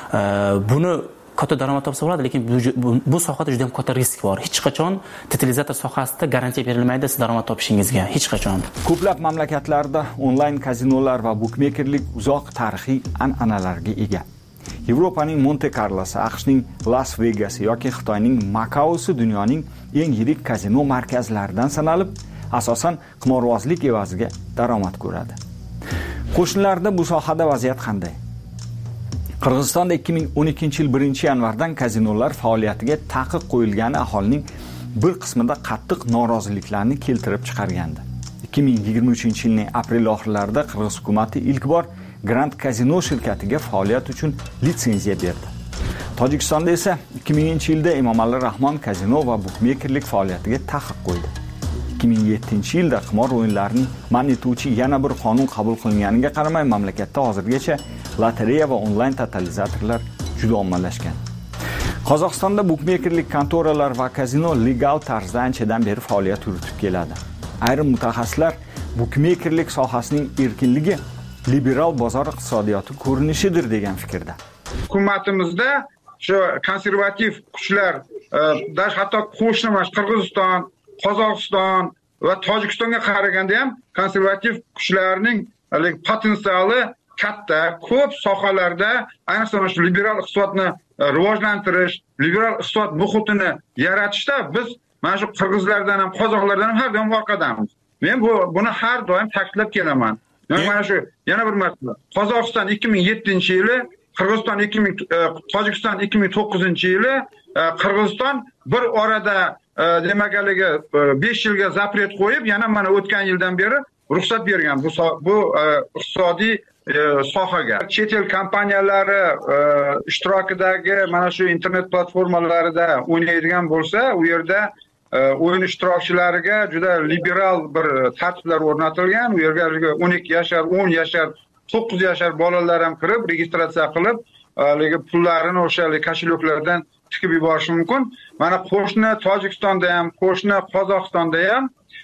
buni katta daromad topsa bo'ladi, lekin bu, bu, bu sohada juda ham katta risk bor. Hech qachon totalizator sohasida garantiya berilmaydi siz daromad topishingizga, hech qachon. Ko'plab mamlakatlarda onlayn kazinolar va bukmekerlik uzoq tarixiy an'analarga ega. Yevropaning Monte Carlosi, AQShning Las Vegasi yoki Xitoyning Makaosi dunyoning eng yirik kazino markazlaridan sanalib, asosan qimorbozlik evaziga daromad ko'radi. Qo'shnilarda bu sohada vaziyat qanday? Qirg'izistonda ikki ming o'n ikkinchi yil birinchi yanvardan kazinolar faoliyatiga taqiq qo'yilgani aholining bir qismida qattiq noroziliklarni keltirib chiqargandi. ikki ming yigirma uchinchi yilning aprel oxirlarida Qirg'iz hukumatı ilk bor Grand Casino shirkatiga faoliyat uchun litsenziya berdi. Tojikistonda esa ikki minginchi yilda Emomali Rahmon kazino va bukmekerlik faoliyatiga taqiq qo'ydi. ikki ming yettinchi yilda qimor o'yinlarini man etuvchi yana bir qonun qabul qilinganiga qaramay mamlakatda hozirgacha lotereya va onlayn totalizatorlar juda ommalashgan. Qozog'istonda bukmekerlik kontoralar va kazino legal tarzda anchadan beri faoliyat yuritib keladi. Ayrim mutaxassislar bukmekerlik sohasining erkinligi liberal bozor iqtisodiyoti ko'rinishidir degan fikrda. Hukumatimizda shu konservativ kuchlar, dash hatto qo'shnimas Qirg'iziston, Qozog'iston va Tojikistonga qaraganda ham konservativ kuchlarning potensiali katta. Ko'p sohalarda, ayniqsa shu liberal iqtisodni rivojlantirish, liberal iqtisod muhitini yaratishda biz mana shu qirg'izlardan ham, qozoqlardan ham har doim orqadamiz. Men bu buni har doim ta'kidlab kelaman. Mana shu yana bir masala. Qozog'iston ikki ming yettinchi yili, Qirg'iziston ikki ming, Tojikiston ikki ming to'qqizinchi yili, Qirg'iziston bir orada demakaliga besh yilga zapret qo'yib, yana mana o'tgan yildan beri ruxsat bergan bu bu iqtisodiy sohaga. Chet el kompaniyalari ishtirokidagi mana shu internet platformalarida o'ynaydigan bo'lsa, u yerda o'yin ishtirokchilariga juda liberal bir tartiblar o'rnatilgan. U yerga o'n ikki yashar, o'n yashar, to'qqiz yashar bolalar ham kirib, registratsiya qilib, pullarini o'sha kosheloklardan tikib yuborish mumkin. Mana qo'shni Tojikistonda ham, qo'shni Qozog'istonda ham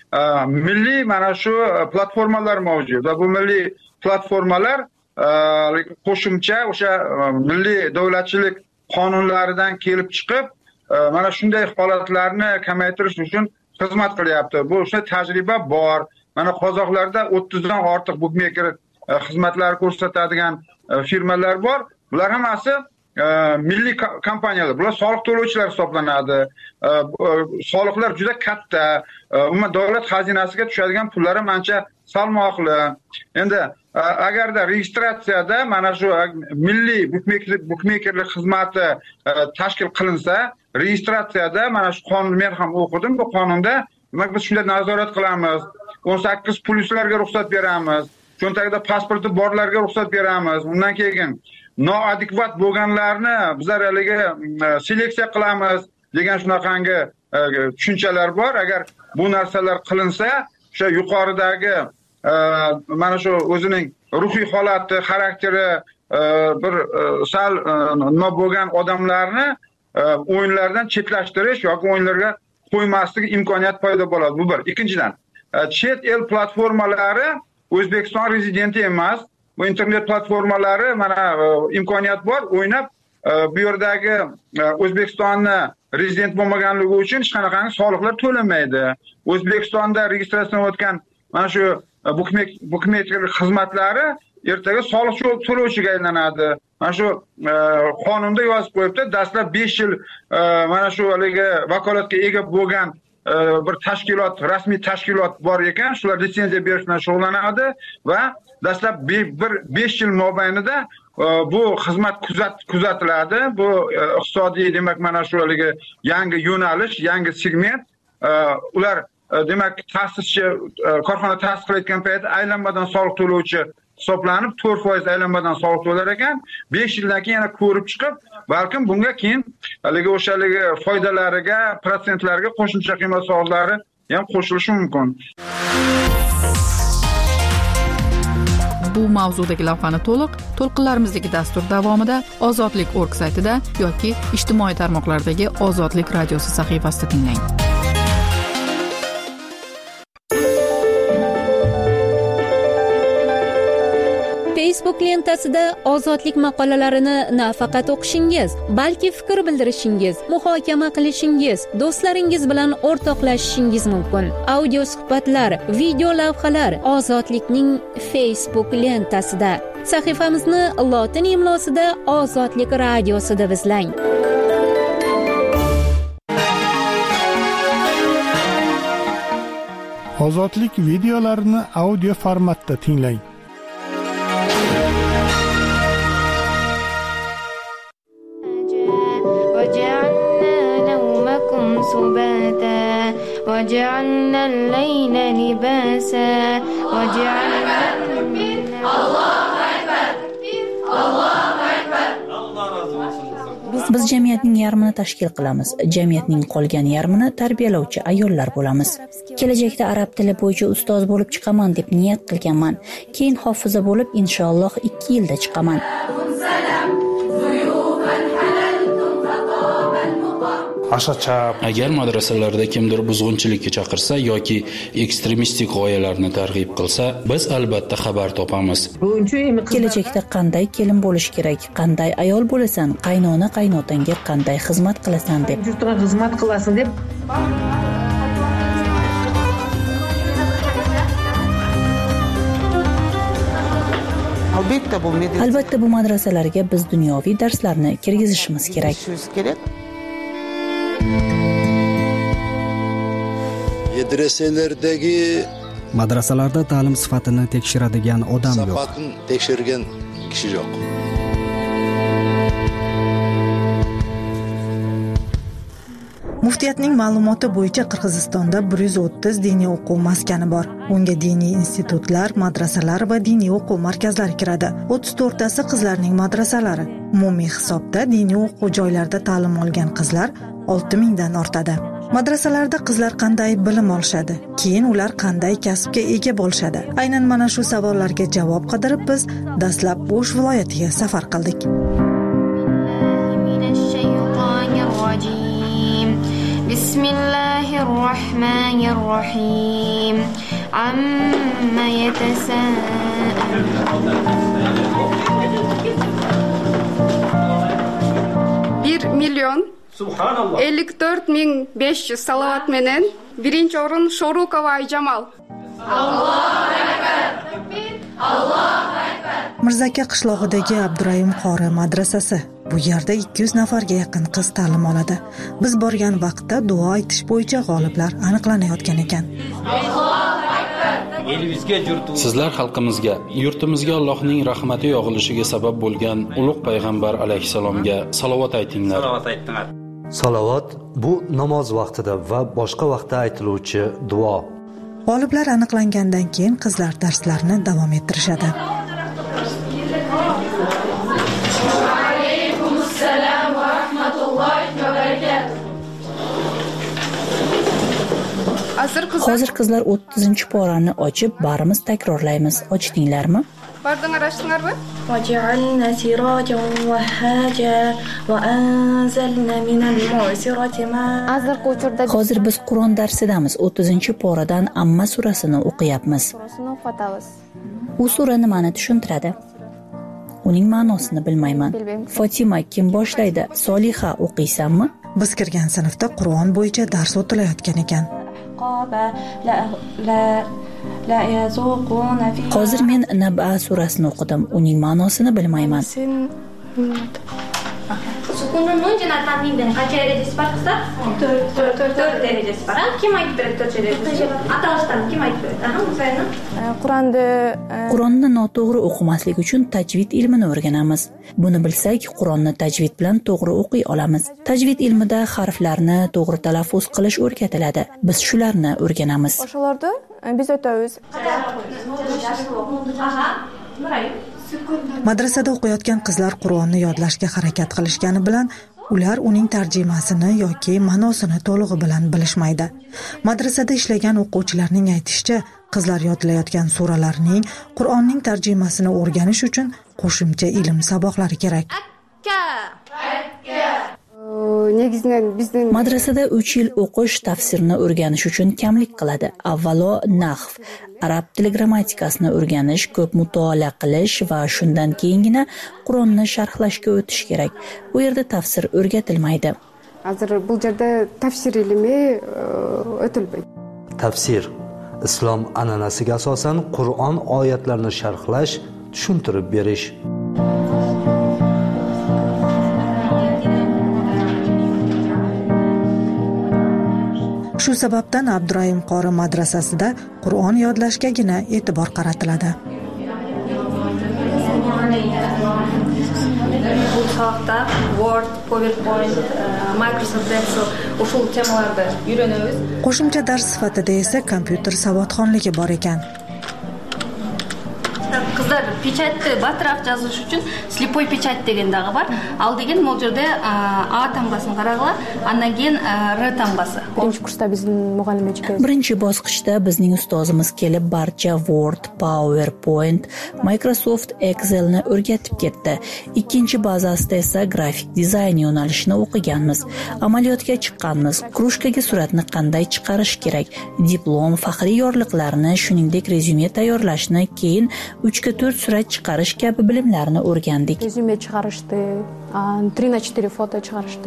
milliy mana shu platformalar mavjud va bu milliy platformalar qo'shimcha o'sha milliy davlatchilik qonunlaridan kelib chiqib, mana shunday holatlarni kamaytirish uchun xizmat qilyapti. Bu o'sha tajriba bor. Mana qozoqlarda o'ttizdan ortiq bukmeker xizmatlari ko'rsatadigan firmalar bor. Bular hammasi milliy kompaniyalar. Bular soliq to'lovchilar hisoblanadi. Soliqlar juda katta. Umuman davlat xazinasiga tushadigan pullar ham ancha salmoqli. Endi agarda registratsiyada mana shu milliy bukmekerlik bukmekerlik xizmati tashkil qilinsa, registratsiyada mana shu qonun men ham o'qidim. Bu qonunda demak biz shunday nazorat qilamiz. o'n sakkiz plyuslarga ruxsat beramiz. Cho'ntagida pasporti borlarga ruxsat beramiz. Undan keyin noadekvat bo'lganlarni bizlar haliga seleksiya qilamiz degan shunaqangi tushunchalar bor. Agar bu narsalar qilinsa, o'sha yuqoridagi mana shu o'zining ruhiy holati, xarakteri bir sal nima bo'lgan odamlarni o'yinlardan chetlashtirish yoki o'yinlarga qo'ymaslik imkoniyati paydo bo'ladi. Bu bir. Ikkinchidan, chet el platformalari O'zbekiston rezidenti emas. Bu internet platformalari mana imkoniyat bor, o'ynab bu yerdagi O'zbekistonni rezident bo'lmaganligi uchun hech qanaqangi soliqlar to'lanmaydi. O'zbekistonda registratsiyadan o'tgan mana shu bukmekerlik xizmatlari ertaga soliq to'lovchiga aylanadi. Mana shu qonunda yozib qo'yibdi, dastlab besh yil mana shu haligi vakolatga ega bo'lgan bir tashkilot, rasmiy tashkilot bor ekan, shular litsenziya berish bilan shug'ullanadi va dastlab bir besh yil mobaynida bu xizmat kuzatiladi. Bu iqtisodiy demak mana shu haligi yangi yo'nalish, yangi segment. Ular demak ta'sischi korxona ta'sis qilayotgan paytda aylanmadan soliq to'lovchi hisoblanib to'rt foiz aylanmadan soliq to'lar ekan. besh yildan keyin yana ko'rib chiqib, balkim bunga keyin haligi o'shaligi foydalariga, protsentlarga qo'shimcha qiymat soliqlari ham qo'shilishi mumkin. Bu mavzudagi lavhani to'liq to'lqinlarimizdagi dastur davomida Ozodlik nokta org saytida yoki ijtimoiy tarmoqlardagi Ozodlik radiosi sahifasida tinglang. Facebook lentasida Ozodlik maqolalarini nafaqat o'qishingiz, balki fikr bildirishingiz, muhokama qilishingiz, do'stlaringiz bilan o'rtoqlashishingiz mumkin. Audio suhbatlar, video lavhalar Ozodlikning Facebook lentasida. Sahifamizni lotin imlosida Ozodlik radiosi deb izlang. Ozodlik videolarini audio formatda tinglang. وجعلنا الليل لباسا وجعلنا الله أكبر الله أكبر Biz jamiyatning yarmini tashkil qilamiz. Jamiyatning qolgan yarmini tarbiyalovchi ayollar bo'lamiz. Kelajakda arab tili bo'yicha ustoz bo'lib chiqaman deb niyat qilganman. Keyin hofiza bo'lib inshaalloh ikki yilda chiqaman. Agar madrasalarda kimdir buzg'unchilikka chaqirsa yoki ekstremistik g'oyalarni targ'ib qilsa, biz albatta xabar topamiz. Kelajakda qanday kelin bo'lish kerak, qanday ayol bo'lasan, qaynona qaynotangga qanday xizmat qilasan deb. Yurtga xizmat qilasan deb. Albatta bu madrasalarga biz dunyoviy darslarni kirgizishimiz kerak. Medreselerdagi madrasalarda ta'lim sifatini tekshiradigan odam yo'q. Sifatini tekshirgan kishi yo'q. Muftiyatning ma'lumoti bo'yicha Qirg'izistonda bir yuz o'ttiz diniy o'quv maskani bor. Unga diniy institutlar, madrasalar va diniy o'quv markazlari kiradi. o'ttiz to'rttasi qizlarning madrasalari. Umumiy hisobda diniy o'quv joylarida ta'lim olgan qizlar olti mingdan ortadi. Madrasalarda qizlar qanday bilim olishadi? Keyin ular qanday kasbga ega bo'lishadi? Aynan mana shu savollarga javob qidirib biz dastlab O'sh viloyatiga safar qildik. Bismillahirrohmanirrohim. Amma yatasaalun. bir milyon ellik to'rt ming besh yuz salovat menen birinchi o'rin Shorukova Ayjamal. Allohu akbar. Allohu akbar. Mirzaka qishlog'idagi Abdurayim qori madrasasi. Bu yerda ikki yuz nafarga yaqin qiz ta'lim oladi. Biz borgan vaqtda duo aytish bo'yicha g'oliblar aniqlanayotgan ekan. Sizlar xalqimizga, yurtimizga Allohning rahmati yog'ilishiga sabab bo'lgan ulug' payg'ambar alayhisalomga salovat aytinglar. Salovat bu namoz vaqtida va boshqa vaqtda aytiluvchi duo. G'oliblar aniqlangandan keyin qizlar darslarni davom ettirishadi. Alaykumussalam va rahmatullohi va barakatuh. Hozir qizlar o'ttizinchi porani ochib, barimiz takrorlaymiz. Ochdinglarmi? Barding arashdinglarmi? وجعلنا سراجا وهاجا وأنزلنا من المعصرة ماء. Hozir biz Qur'on darsidamiz. o'ttizinchi poradan Amma surasini o'qiyapmiz. U sura nimani tushuntiradi? Uning ma'nosini bilmayman. Fatima kim boshlaydi? Soliha o'qiysanmi? Biz kirgan sinfda Qur'on bo'yicha dars o'tilayotgan ekan. Hozir men Naba surasini o'qidim. Uning ma'nosini bilmayman. Sukunun nuncina ta'mindan qancha darajasi bor qizlar? to'rt darajasi bor. Kim aytib beradi to'rt darajasi? Atalishdan kim aytib beradi? Aha, Musayni. Qur'onni Qur'onni noto'g'ri o'qimaslik uchun tajvid ilmini o'rganamiz. Buni bilsak, Qur'onni tajvid bilan to'g'ri o'qiy olamiz. Tajvid ilmida harflarni to'g'ri talaffuz qilish o'rgatiladi. Biz shularni o'rganamiz. O'shalarda biz o'tamiz. Madrasada o'qiyotgan qizlar Qur'onni yodlashga harakat qilishgani bilan ular uning tarjimasini yoki ma'nosini to'lig'i bilan bilishmaydi. Madrasada ishlagan o'quvchilarning aytishicha, qizlar yodlayotgan suralarning Qur'onning tarjimasini o'rganish uchun qo'shimcha ilm saboqlari kerak. Madrasada uch yil o'qish tafsirni o'rganish uchun kamlik qiladi. Avvalo nahv, arab tili grammatikasini o'rganish, ko'p mutolaa qilish va shundan keyingina Qur'onni sharhlashga o'tish kerak. Bu yerda tafsir o'rgatilmaydi. Hozir bu yerda tafsir ilmi o'tilmaydi. Tafsir islom an'anasiga asosan Qur'on oyatlarini sharhlash, tushuntirib berish. Shu sababdan Abdurahim qori madrasasida Qur'on yodlashgagina e'tibor qaratiladi. Bu soatda Word, PowerPoint, Microsoft Excel ushul temalarda o'rganamiz. Qo'shimcha dars sifatida esa kompyuter savodxonligi bor ekan. Qizlar pechatni batraq yozish uchun slipoy pechat degandagi bor. Al degan bu yerda A tamgasini qarag'lar, undan keyin R tamgasi. Birinchi kursda bizning muallim ekan. Birinchi bosqichda bizning ustozimiz kelib barcha Word, PowerPoint, Microsoft Excel ni o'rgatib ketdi. Ikkinchi bazasida esa grafik dizayn yo'nalishini o'qiganmiz. Amaliyotga chiqqanmiz. Krushkaga suratni qanday chiqarish kerak, diplom, faxriy yorliqlarni, shuningdek rezyume tayyorlashni, keyin uch ga to'rt surat chiqarish kabi bilimlarni o'rgandik. Rezyume chiqarishdi, три на четыре foto chiqarishdi.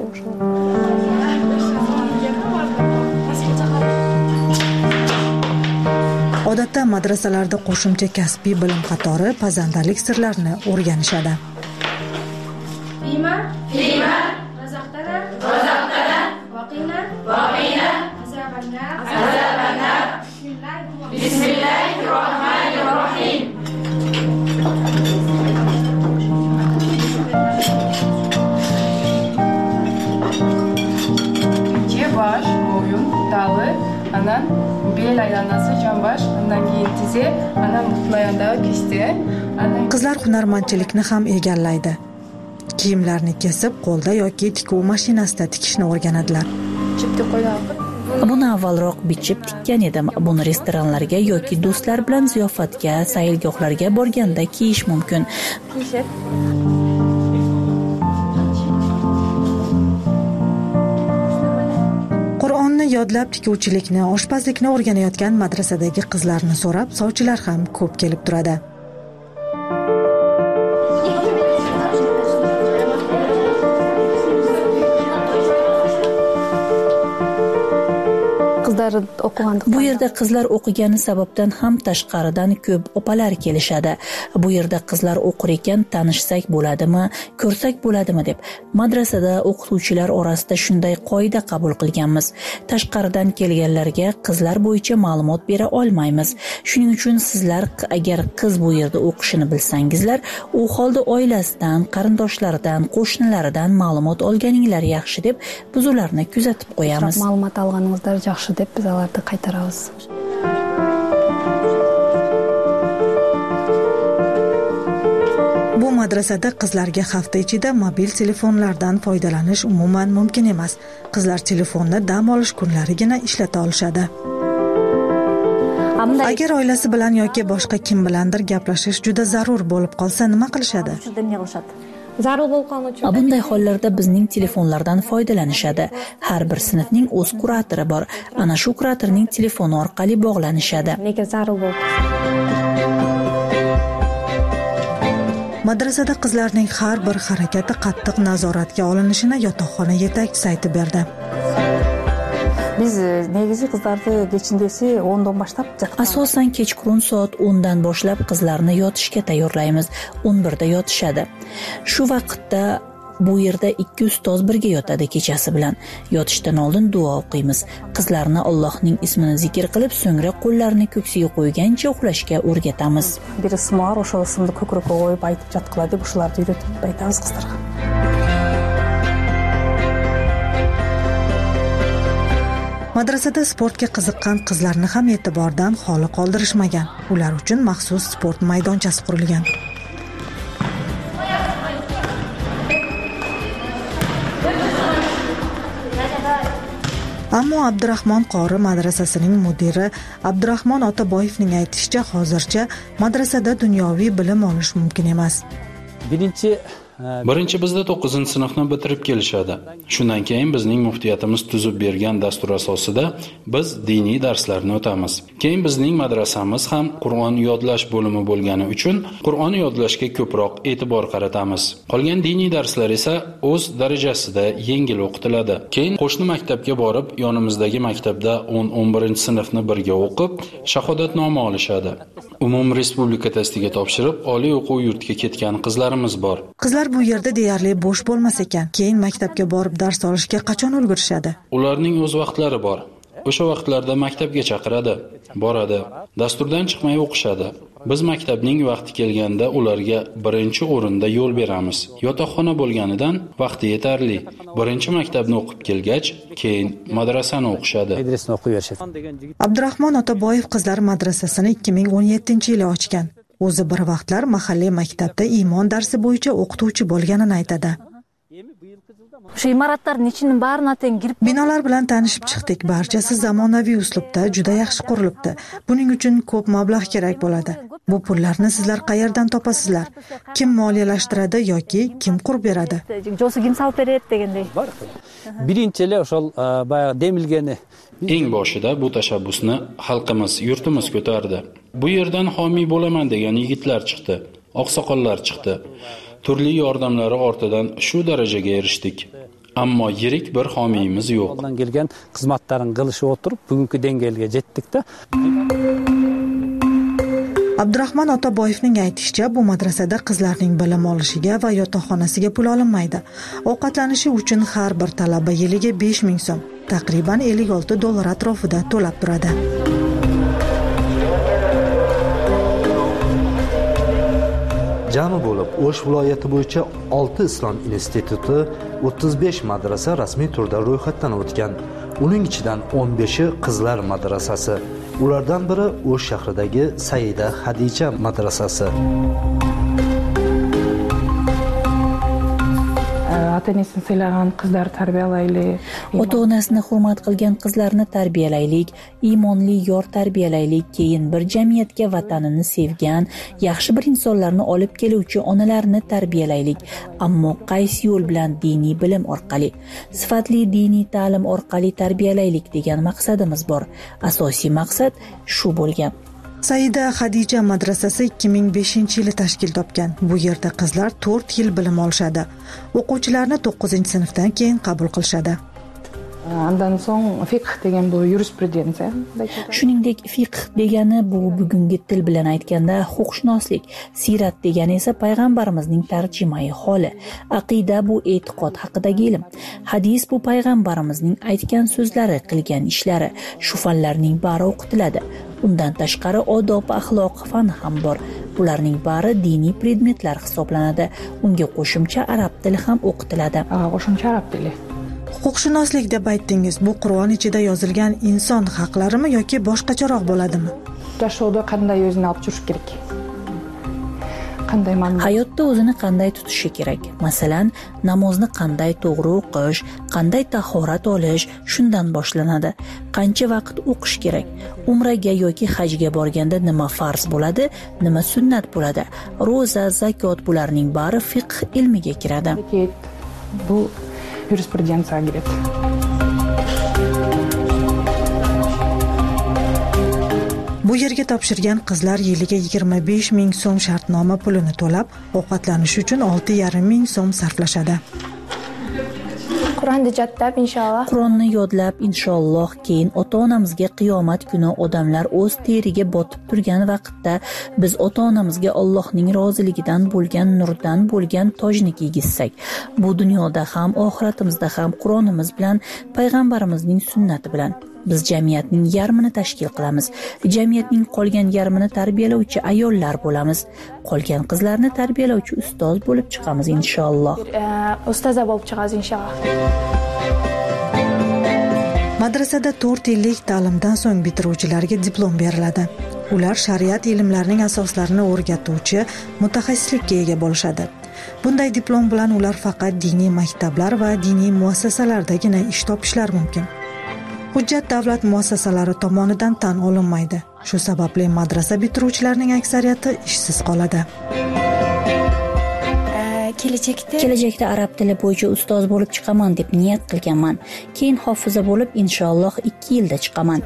Odatda madrasalarda qo'shimcha kasbiy bilim qatori pazandalik sirlarini o'rganishadi. Fima, fima, razaqtana, razaqtana, vaqina, vaqina, azabana, azabana. Bismillahirrohmanirrohim. Baş, boyun, dalı, anan bel aylanasi, jambash, undan keyin tizi, anan mutlayandagi kesti. Qizlar hunarmandchilikni ham egallaydi. Kiyimlarni kesib, qo'lda yoki tikuv mashinasida tikishni o'rganadilar. Chipni qo'yib Buni avvalroq bichib tikkan edim. Buni restoranlarga yoki do'stlar bilan ziyofatga, saylgohlarga borganda kiyish mumkin. Qur'onni yodlab tikuvchilikni, oshpazlikni o'rganayotgan madrasadagi qizlarni so'rab, sovchilar ham ko'p kelib turadi. Bu yerda qizlar o'qigani sababdan ham tashqaridan ko'p opalar kelishadi. Bu yerda qizlar o'qir ekan, tanishsak bo'ladimi, ko'rsak bo'ladimi deb madrasada o'qituvchilar orasida shunday qoida qabul qilganmiz. Tashqaridan kelganlarga qizlar bo'yicha ma'lumot bera olmaymiz. Shuning uchun sizlar agar qiz bu yerda o'qishini bilsangizlar, u holda oilasidan, qarindoshlaridan, qo'shnilaridan ma'lumot olganinglar yaxshi deb biz ularni kuzatib qo'yamiz. Ma'lumot olganingizlar yaxshi deb biz ularni qaytaramiz. Bu madrasada qizlarga hafta ichida mobil telefonlardan foydalanish umuman mumkin emas. Qizlar telefonni dam olish kunlarigina ishlata olishadi. Agar oilasi bilan yoki boshqa kim bilandir gaplashish juda zarur bo'lib qolsa, nima qilishadi? Bunday hollarda bizning telefonlardan foydalanishadi. Har bir sinfning o'z kuratori bor. Ana shu kuratorning telefoni orqali bog'lanishadi. Madrasada qizlarning har bir harakati qattiq nazoratga olinishini yotoqxona yetakchisi aytib berdi. Biz negizi qizlarni kechindesi o'ndan boshlab asosan kechqurun soat o'ndan boshlab qizlarni yotishga tayyorlaymiz. o'n birda yotishadi. Shu vaqtda bu yerda ikki ustoz birga yotadi kechasi bilan. Yotishdan oldin duo o'qiymiz. Qizlarni Allohning ismini zikr qilib, so'ngra qo'llarini ko'ksiga qo'ygancha uxlashga o'rgatamiz. Bir ismor o'sha ismni ko'krakka qo'yib aytib jatqiladi deb shularni o'rgatib aytamiz qizlarga. Madrasada sportga qiziqqan qizlarni ham e'tibordan xoli qoldirishmagan. Ular uchun maxsus sport maydonchasi qurilgan. Ammo Abdurahmon qori madrasasining mudiri Abdurahmon Otaboyevning aytishicha, hozircha madrasada dunyoviy bilim olish mumkin emas. Birinchi Birinchi bizda to'qqizinchi sinfni bitirib kelishadi. Shundan keyin bizning muftiyatimiz tuzib bergan dastur asosida biz diniy darslarni o'tamiz. Keyin bizning madrasamiz ham Qur'on yodlash bo'limi bo'lgani uchun Qur'on yodlashga ko'proq e'tibor qaratamiz. Qolgan diniy darslar esa o'z darajasida yengil o'qitiladi. Keyin qo'shni maktabga borib, yonimizdagi maktabda o'n o'n birinchi sinfni birga o'qib, shahodatnoma olishadi. Umum respublika testiga topshirib, oliy o'quv yurtiga ketgan qizlarimiz bor. Qizlar bu yerda deyarli bo'sh bo'lmas ekan. Keyin maktabga borib dars olishga qachon ulgurishadi? Ularning o'z vaqtlari bor. O'sha vaqtlarda maktabga chaqiradi, boradi, dasturdan chiqmay o'qishadi. Biz maktabning vaqti kelganda ularga birinchi o'rinda yo'l beramiz. Yotoqxona bo'lganidan vaqti yetarli. Birinchi maktabni o'qib kelgach, keyin madrasani o'qishadi. Abdurahmon Otaboyev qizlar madrasasini ikki ming o'n yettinchi yili ochgan. O'zi bir vaqtlar mahalliy maktabda iymon darsi bo'yicha o'qituvchi bo'lganini aytadi. O'sha imoratlarning ichini barini atang kirib, binolar bilan tanishib chiqdik. Barchasi zamonaviy uslubda, juda yaxshi qurilibdi. Buning uchun ko'p mablag' kerak bo'ladi. Bu pullarni sizlar qayerdan topasizlar? Kim moliyalashtiradi yoki kim qurib beradi? Jo'si kim solib beradi deganday. Birinchili o'sha boya demilgani. Eng boshida bu tashabbusni xalqimiz, yurtimiz ko'tardi. Bu yerdan homiy bo'laman degan yigitlar chiqdi, oqsoqollar chiqdi. Turli yordamlari ortidan shu darajaga erishdik. Ammo yirik bir homiyimiz yo'q. Qo'ldan kelgan xizmatlarni qilishib o'tirib, bugungi dengizga yetdik-da. Abdurahmon Otaboyevning aytishicha, bu madrasada qizlarning bilim olishiga va yotoqxonasiga pul olinmaydi. Ovqatlanishi uchun har bir talaba yiliga besh ming so'm, taqriban ellik olti dollar atrofida to'lab turadi. Jami bo'lib, O'sh viloyati bo'yicha olti islom instituti, o'ttiz besh madrasa rasmiy turda ro'yxatdan o'tgan. Uning ichidan o'n beshi qizlar madrasasi. Ulardan biri O'sh shahridagi Saida Xadija madrasasi. Ota-onasini saylagan qizlar tarbiyalaylik. Ota-onasini hurmat qilgan qizlarni tarbiyalaylik, iymonli yor tarbiyalaylik, keyin bir jamiyatga vatanini sevgan, yaxshi bir insonlarni olib keluvchi onalarni tarbiyalaylik. Ammo qaysi yo'l bilan? Diniy bilim orqali, sifatli diniy ta'lim orqali tarbiyalaylik degan maqsadimiz bor. Asosiy maqsad shu bo'lgan. Saida Xadija madrasasi ikki ming beshinchi yili tashkil topgan. Bu yerda qizlar to'rt yil bilim olishadi. O'quvchilarni to'qqizinchi sinfdan keyin qabul qilishadi. Undan so'ng fiqh degan bu yurisprudensiya. Shuningdek, fiqh degani bu bugungi til bilan aytganda huquqshunoslik, sirat degani esa payg'ambarimizning tarjimai holi, aqida bu e'tiqod haqidagi ilm, hadis bu payg'ambarimizning aytgan so'zlari, qilgan ishlari, shu fanlarning bari o'qitiladi. Undan tashqari odob, axloq fani ham bor. Bularning bari diniy predmetlar hisoblanadi. Unga qo'shimcha arab tili ham o'qitiladi. Qo'shimcha arab tili. Huquqshunoslik deb aytdingiz. Bu Qur'on ichida yozilgan inson haqlarimi yoki boshqacharoq bo'ladimi? Yashovda qanday o'zini olib turish kerak? Qanday ma'no? Hayotda o'zini qanday tutishi kerak? Masalan, namozni qanday to'g'ri o'qish, qanday tahorat olish, shundan boshlanadi. Qancha vaqt o'qish kerak? Umraga yoki hajga borganda nima farz bo'ladi, nima sunnat bo'ladi? Roza, zakot bularning bari fiqh ilmiga kiradi. Bu yurisprudensiya giradi. Bu yerga topshirgan qizlar yiliga yigirma besh ming so'm shartnoma pulini to'lab, ovqatlanish uchun olti yarim ming so'm sarflashadi. Qur'onni jadlab inshaalloh. Qur'onni yodlab inshaalloh, keyin ota-onamizga qiyomat kuni odamlar o'z teriga botib turgan vaqtda biz ota-onamizga Allohning roziligidan bo'lgan, nurdan bo'lgan tojni kiygizsak, bu dunyoda ham oxiratimizda ham Qur'onimiz bilan, payg'ambarimizning sunnati bilan biz jamiyatning yarmini tashkil qilamiz. Jamiyatning qolgan yarmini tarbiyalovchi ayollar bo'lamiz. Qolgan qizlarni tarbiyalovchi ustoz bo'lib chiqamiz inshaalloh. Ustoza bo'lib chiqamiz inshaalloh. Madrasada to'rt yillik ta'limdan so'ng bitiruvchilarga diplom beriladi. Ular shariat ilmlarining asoslarini o'rgatuvchi mutaxassislikka ega bo'lishadi. Bunday diplom bilan ular faqat diniy maktablar va diniy muassasalardagina ish topishlari mumkin. Hujjat davlat muassasalari tomonidan tan olinmaydi. Shu sababli madrasa bitiruvchilarining aksariyati ishsiz qoladi. Kelajakda kelajakda arab tili bo'yicha ustoz bo'lib chiqaman deb niyat qilganman. Keyin hofiza bo'lib inshaalloh ikki yilda chiqaman.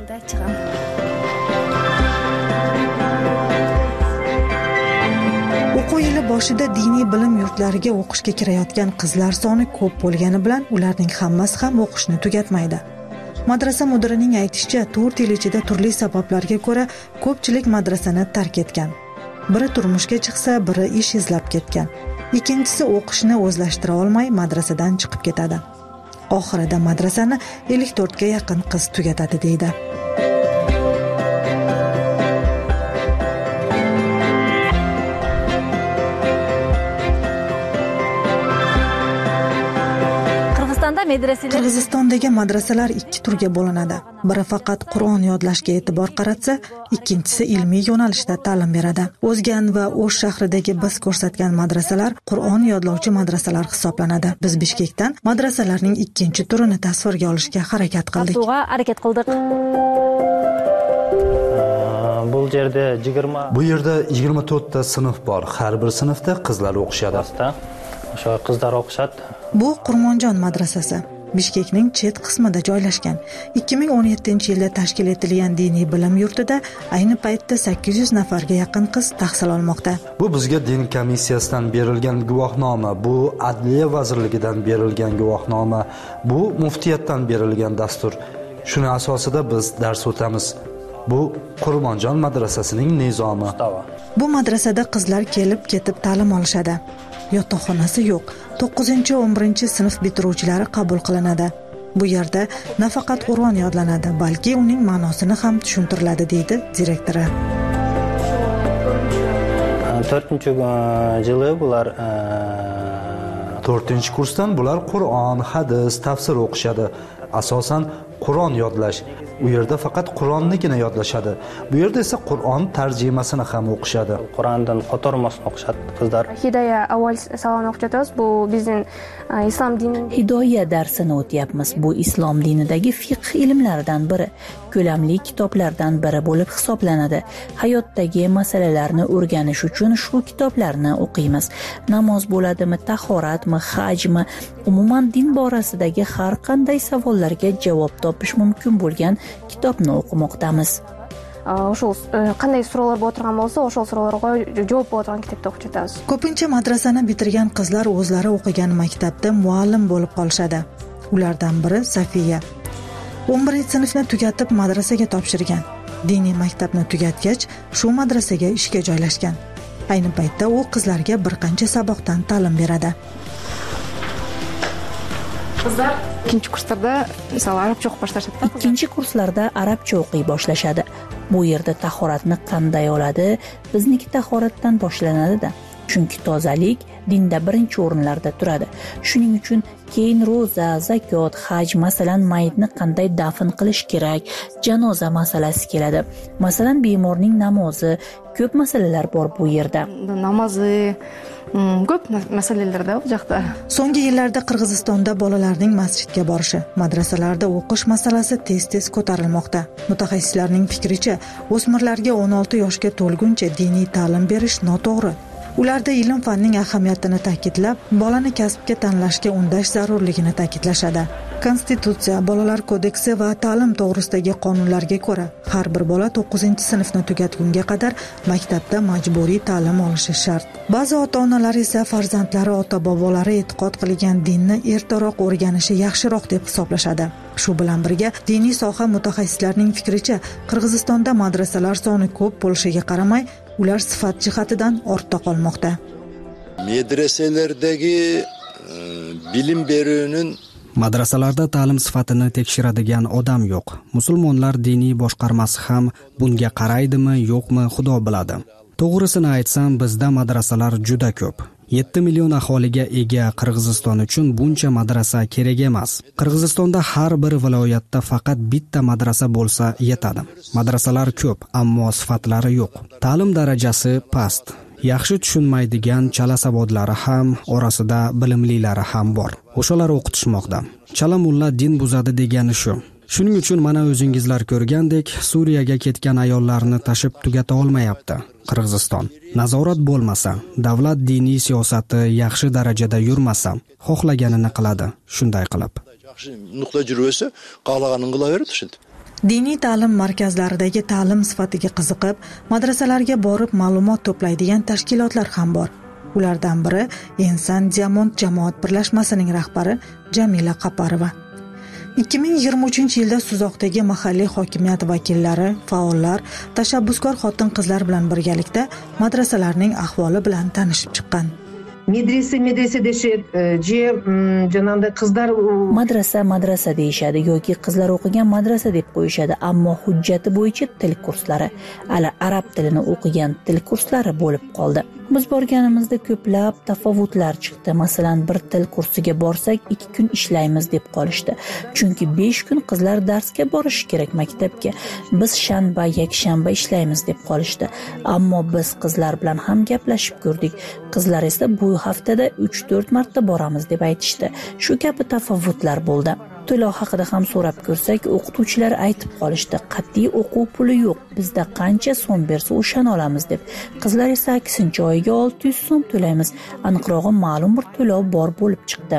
O'quv yili boshida diniy bilim yurtlariga o'qishga kirayotgan qizlar soni ko'p bo'lgani bilan ularning hammasi ham o'qishni tugatmaydi. Madrasa mudirining aytishicha, to'rt yil ichida turli sabablarga ko'ra ko'pchilik madrasani tark etgan. Biri turmushga chiqsa, biri ish izlab ketgan. Ikkinchisi o'qishni o'zlashtira olmay madrasadan chiqib ketadi. Oxirida madrasani ellik to'rtga yaqin qiz tugatadi deydi. Qirg'izistondagi madrasalar ikki turga bo'linadi. Biri faqat Qur'on yodlashga e'tibor qaratsa, ikkinchisi ilmiy yo'nalishda ta'lim beradi. O'zgan va O'sh shahridagi biz ko'rsatgan madrasalar Qur'on yodlovchi madrasalar hisoblanadi. Biz Bishkekdan madrasalarning ikkinchi turini tasvirga olishga harakat qildik. harakat qildik. Bu yerda yigirma Bu yerda yigirma to'rtta sinf bor. Har bir sinfda qizlar o'qishadi. O'sha qizlar o'qishadi. Bu Qurmonjon madrasasi Bishkekning chet qismida joylashgan. ikki ming o'n yettinchi yilda tashkil etilgan diniy bilim yurtida ayni paytda sakkiz yuz nafarga yaqin qiz tahsil olmoqda. Bu bizga din komissiyasidan berilgan guvohnoma, bu Adliya vazirligidan berilgan guvohnoma, bu muftiyatdan berilgan dastur. Shuni asosida biz dars o'tamiz. Bu Qurmonjon madrasasining nizomi. Bu madrasada qizlar kelib ketib ta'lim olishadi. Yotoqxonasi yo'q. to'qqizinchi o'n birinchi sinf bitiruvchilari qabul qilinadi. Bu yerda nafaqat Qur'on yodlanadi, balki uning ma'nosini ham tushuntiriladi, deydi direktori. to'rtinchi yili bular to'rtinchi kursdan bular Qur'on, hadis, tafsir o'qishadi. Asosan Qur'on yodlash. U yerda faqat Qur'onnigina yodlashadi. Bu yerda esa Qur'on tarjimasini ham o'qishadi. Qur'ondan qo'tarmasini o'qishadi qizlar. Hidoya avval salom o'qitamiz. Bu bizning islom dini. Hidoya darsini o'tyapmiz. Bu islom dinidagi fiqh ilmlaridan biri, ko'lamli kitoblardan biri bo'lib hisoblanadi. Hayotdagi masalalarni o'rganish uchun shu kitoblarni o'qiymiz. Namoz bo'ladimi, tahoratmi, hajmi, umuman din borasidagi har qanday savollarga javob topish mumkin bo'lgan kitobni o'qimoqdamiz. O'sha qanday suralar o'tirgan bo'lsa, o'sha suralarga javob bo'lgan kitobni o'qitamiz. Ko'pincha madrasani bitirgan qizlar o'zlari o'qigan maktabda muallim bo'lib qolishadi. Ulardan biri Safiya. o'n birinchi sinfni tugatib madrasaga topshirgan. Diniy maktabni tugatgach, shu madrasaga ishga joylashgan. Ayni paytda u qizlarga bir qancha saboqdan ta'lim beradi. Qizlar ikkinchi kurslarda misol arabcha o'qib boshlashadi. Ikkinchi kurslarda arabcha o'qiy boshlashadi. Bu yerda tahoratni qanday oladi? Bizniki tahoratdan boshlanadi-da. Chunki tozalik dinda birinchi o'rinlarda turadi. Shuning uchun keyin roza, zakot, haj, masalan, mayitni qanday dafn qilish kerak, janoza masalasi keladi. Masalan, bemorning namozi, ko'p masalalar bor bu yerda. Namozi ko'p masalalarda u yoqda. So'nggi yillarda Qirg'izistonda bolalarning masjidga borishi, madrasalarda o'qish masalasi tez-tez ko'tarilmoqda. Mutaxassislarning fikricha, o'smirlarga o'n olti yoshga to'lguncha diniy ta'lim berish noto'g'ri. Ularda ilm fanning ahamiyatini ta'kidlab, bolani kasbga tanlashga undash zarurligini ta'kidlashadi. Konstitutsiya, bolalar kodeksi va ta'lim to'g'risidagi qonunlarga ko'ra, har bir bola to'qqizinchi sinfni tugatgunga qadar maktabda majburiy ta'lim olishi shart. Ba'zi ota-onalar esa farzandlari ota-bobolari e'tiqod qilgan dinni ertaroq o'rganishi yaxshiroq deb hisoblashadi. Shu bilan birga, diniy soha mutaxassislarining fikricha, Qirg'izistonda madrasalar soni ko'p bo'lishiga qaramay, ular sifat jihatidan ortda qolmoqda. Medreselardagi bilim beruvning Madrasalarda ta'lim sifatini tekshiradigan odam yo'q. Musulmonlar diniy boshqarmasi ham bunga qaraydimi, yo'qmi, Xudo biladi. To'g'risini aytsam, bizda madrasalar juda ko'p. yetti million aholiga ega Qirg'iziston uchun buncha madrasa kerak emas. Qirg'izistonda har bir viloyatda faqat bitta madrasa bo'lsa yetadi. Madrasalar ko'p, ammo sifatlari yo'q. Ta'lim darajasi past. Yaxshi tushunmaydigan chala savodlari ham, orasida bilimlilari ham bor. O'shalar o'qitishmoqda. Chala mulla din buzadi degani shu. Shuning uchun mana o'zingizlar ko'rgandek, Suriyaga ketgan ayollarni tashib tugata olmayapti Qirg'iziston. Nazorat bo'lmasa, davlat diniy siyosati yaxshi darajada yurmasa, xohlaganini qiladi, shunday qilib. Yaxshi nuqta jurvesi qolganini qilaveradi shunday. Diniy ta'lim markazlaridagi ta'lim sifatiga qiziqib, madrasalarga borib ma'lumot to'playdigan tashkilotlar ham bor. Ulardan biri Inson Diamond jamoat birlashmasining rahbari Jamila Qaparova. ikki ming yigirma uchinchi yilda Suzoqdagi mahalliy hokimiyat vakillari, faollar, tashabbuskor xotin-qizlar bilan birgalikda madrasalarning ahvoli bilan tanishib chiqqan. Medrese medrese deshib, je jananda qizlar madrasa madrasa deyishadi yoki qizlar o'qigan madrasa deb qo'yishadi, ammo hujjati bo'yicha til kurslari, ala arab tilini o'qigan til kurslari bo'lib qoldi. Biz borganimizda ko'plab tafovutlar chiqdi. Masalan, bir til kursiga borsak ikki kun ishlaymiz deb qolishdi. Chunki besh kun qizlar darsga borishi kerak maktabga. Biz shanba, yakshanba ishlaymiz deb qolishdi. Ammo biz qizlar bilan ham gaplashib ko'rdik. Qizlar esa bu haftada uch to'rt marta boramiz deb aytishdi. Shu kabi tafovutlar bo'ldi. To'lov haqida ham so'rab ko'rsak, o'qituvchilar aytib qolishdi, qat'iy o'quv puli yo'q, bizda qancha so'm bersa o'shani olamiz deb. Qizlar esa aksincha oyiga olti yuz so'm to'laymiz. Aniqrog'i ma'lum bir to'lov bor bo'lib chiqdi.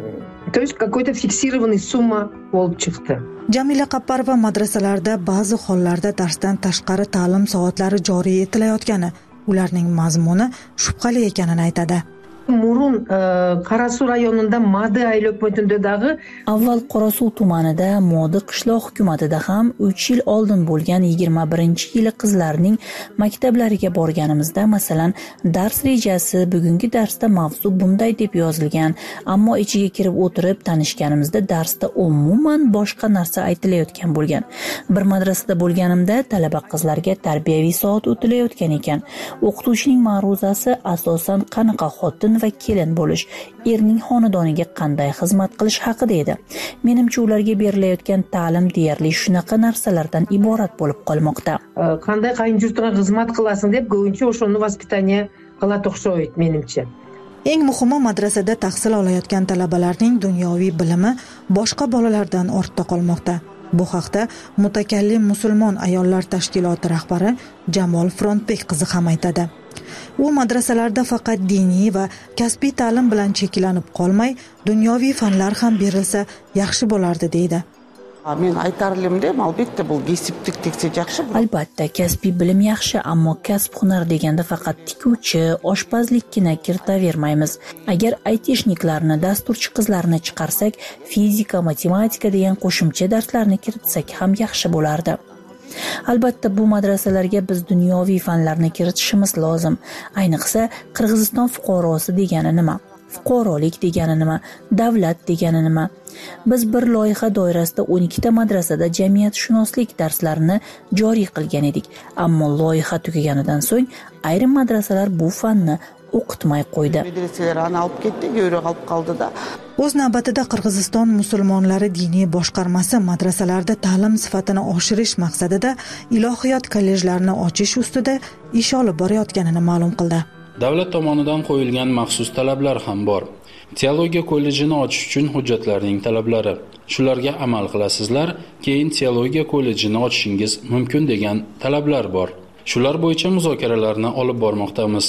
То есть какой-то фиксированный summa bo'lib chiqdi. Jamila Qaparova madrasalarda ba'zi hollarda darsdan tashqari ta'lim soatlari joriy etilayotgani, ularning mazmuni shubhali ekanini aytadi. Murun Qarasuv rayonida Madi aylov punktidagi avval Qorasuv tumanida Modi qishloq hukumatida ham uch yil oldin bo'lgan yigirma birinchi yili qizlarning maktablariga borganimizda, masalan, dars rejasi bugungi darsda mavzu bunday deb yozilgan, ammo ichiga kirib o'tirib tanishganimizda darsda umuman boshqa narsa aytilayotgan bo'lgan. Bir madrasada bo'lganimda talaba qizlarga tarbiyaviy soat o'tilayotgan ekan. O'qituvchining ma'ruzasi asosan qanaqa xotin va kelin bo'lish, erning xonadoniga qanday xizmat qilish haqida edi. Menimcha ularga berilayotgan ta'lim deyarli shunaqa narsalardan iborat bo'lib qolmoqda. Qanday qayinjurtga xizmat qilasan deb go'yincha o'shani vaspitaniya qiladi o'xshaydi menimcha. Eng muhimi, madrasada tahsil olayotgan talabalarning dunyoviy bilimi boshqa bolalardan ortda qolmoqda. Bu haqda Mutakallim musulmon ayollar tashkiloti rahbari Jamol Frontbek qizi ham aytadi. U madrasalarda faqat diniy va kasbiy ta'lim bilan cheklanib qolmay, dunyoviy fanlar ham berilsa yaxshi bo'lardi deydi. Men aytarlimda, albatta bu kasblik teksa yaxshi. Albatta, kasbiy bilim yaxshi, ammo kasb hunar deganda faqat tikuvchi, oshpazlikkina kiritavermaymiz. Agar aytishniklarni, dasturchi qizlarni chiqarsak, fizika, matematika degan qo'shimcha darslarni kiritsak ham yaxshi bo'lardi. Albatta, bu madrasalarga biz dunyoviy fanlarni kiritishimiz lozim. Ayniqsa, Qirg'iziston fuqarosi degani nima? Fuqarolik degani nima? Davlat degani nima? Biz bir loyiha doirasida o'n ikkita madrasada jamiyatshunoslik darslarini joriy qilgan edik. Ammo loyiha tugaganidan so'ng ayrim madrasalar bu fanni o'qitmay qo'ydi. Madrasalarni olib ketdi, yo'riq olib qoldida. O'z navbatida Qirg'iziston musulmonlari diniy boshqarmasi madrasalarda ta'lim sifatini oshirish maqsadida ilohiyot kollejlarini ochish ustida ish olib borayotganini ma'lum qildi. Davlat tomonidan qo'yilgan maxsus talablar ham bor. Teologiya kollejini ochish uchun hujjatlarning talablari. Shularga amal qilasizlar, keyin teologiya kollejini ochishingiz mumkin degan talablar bor. Shular bo'yicha muzokaralarni olib bormoqdamiz.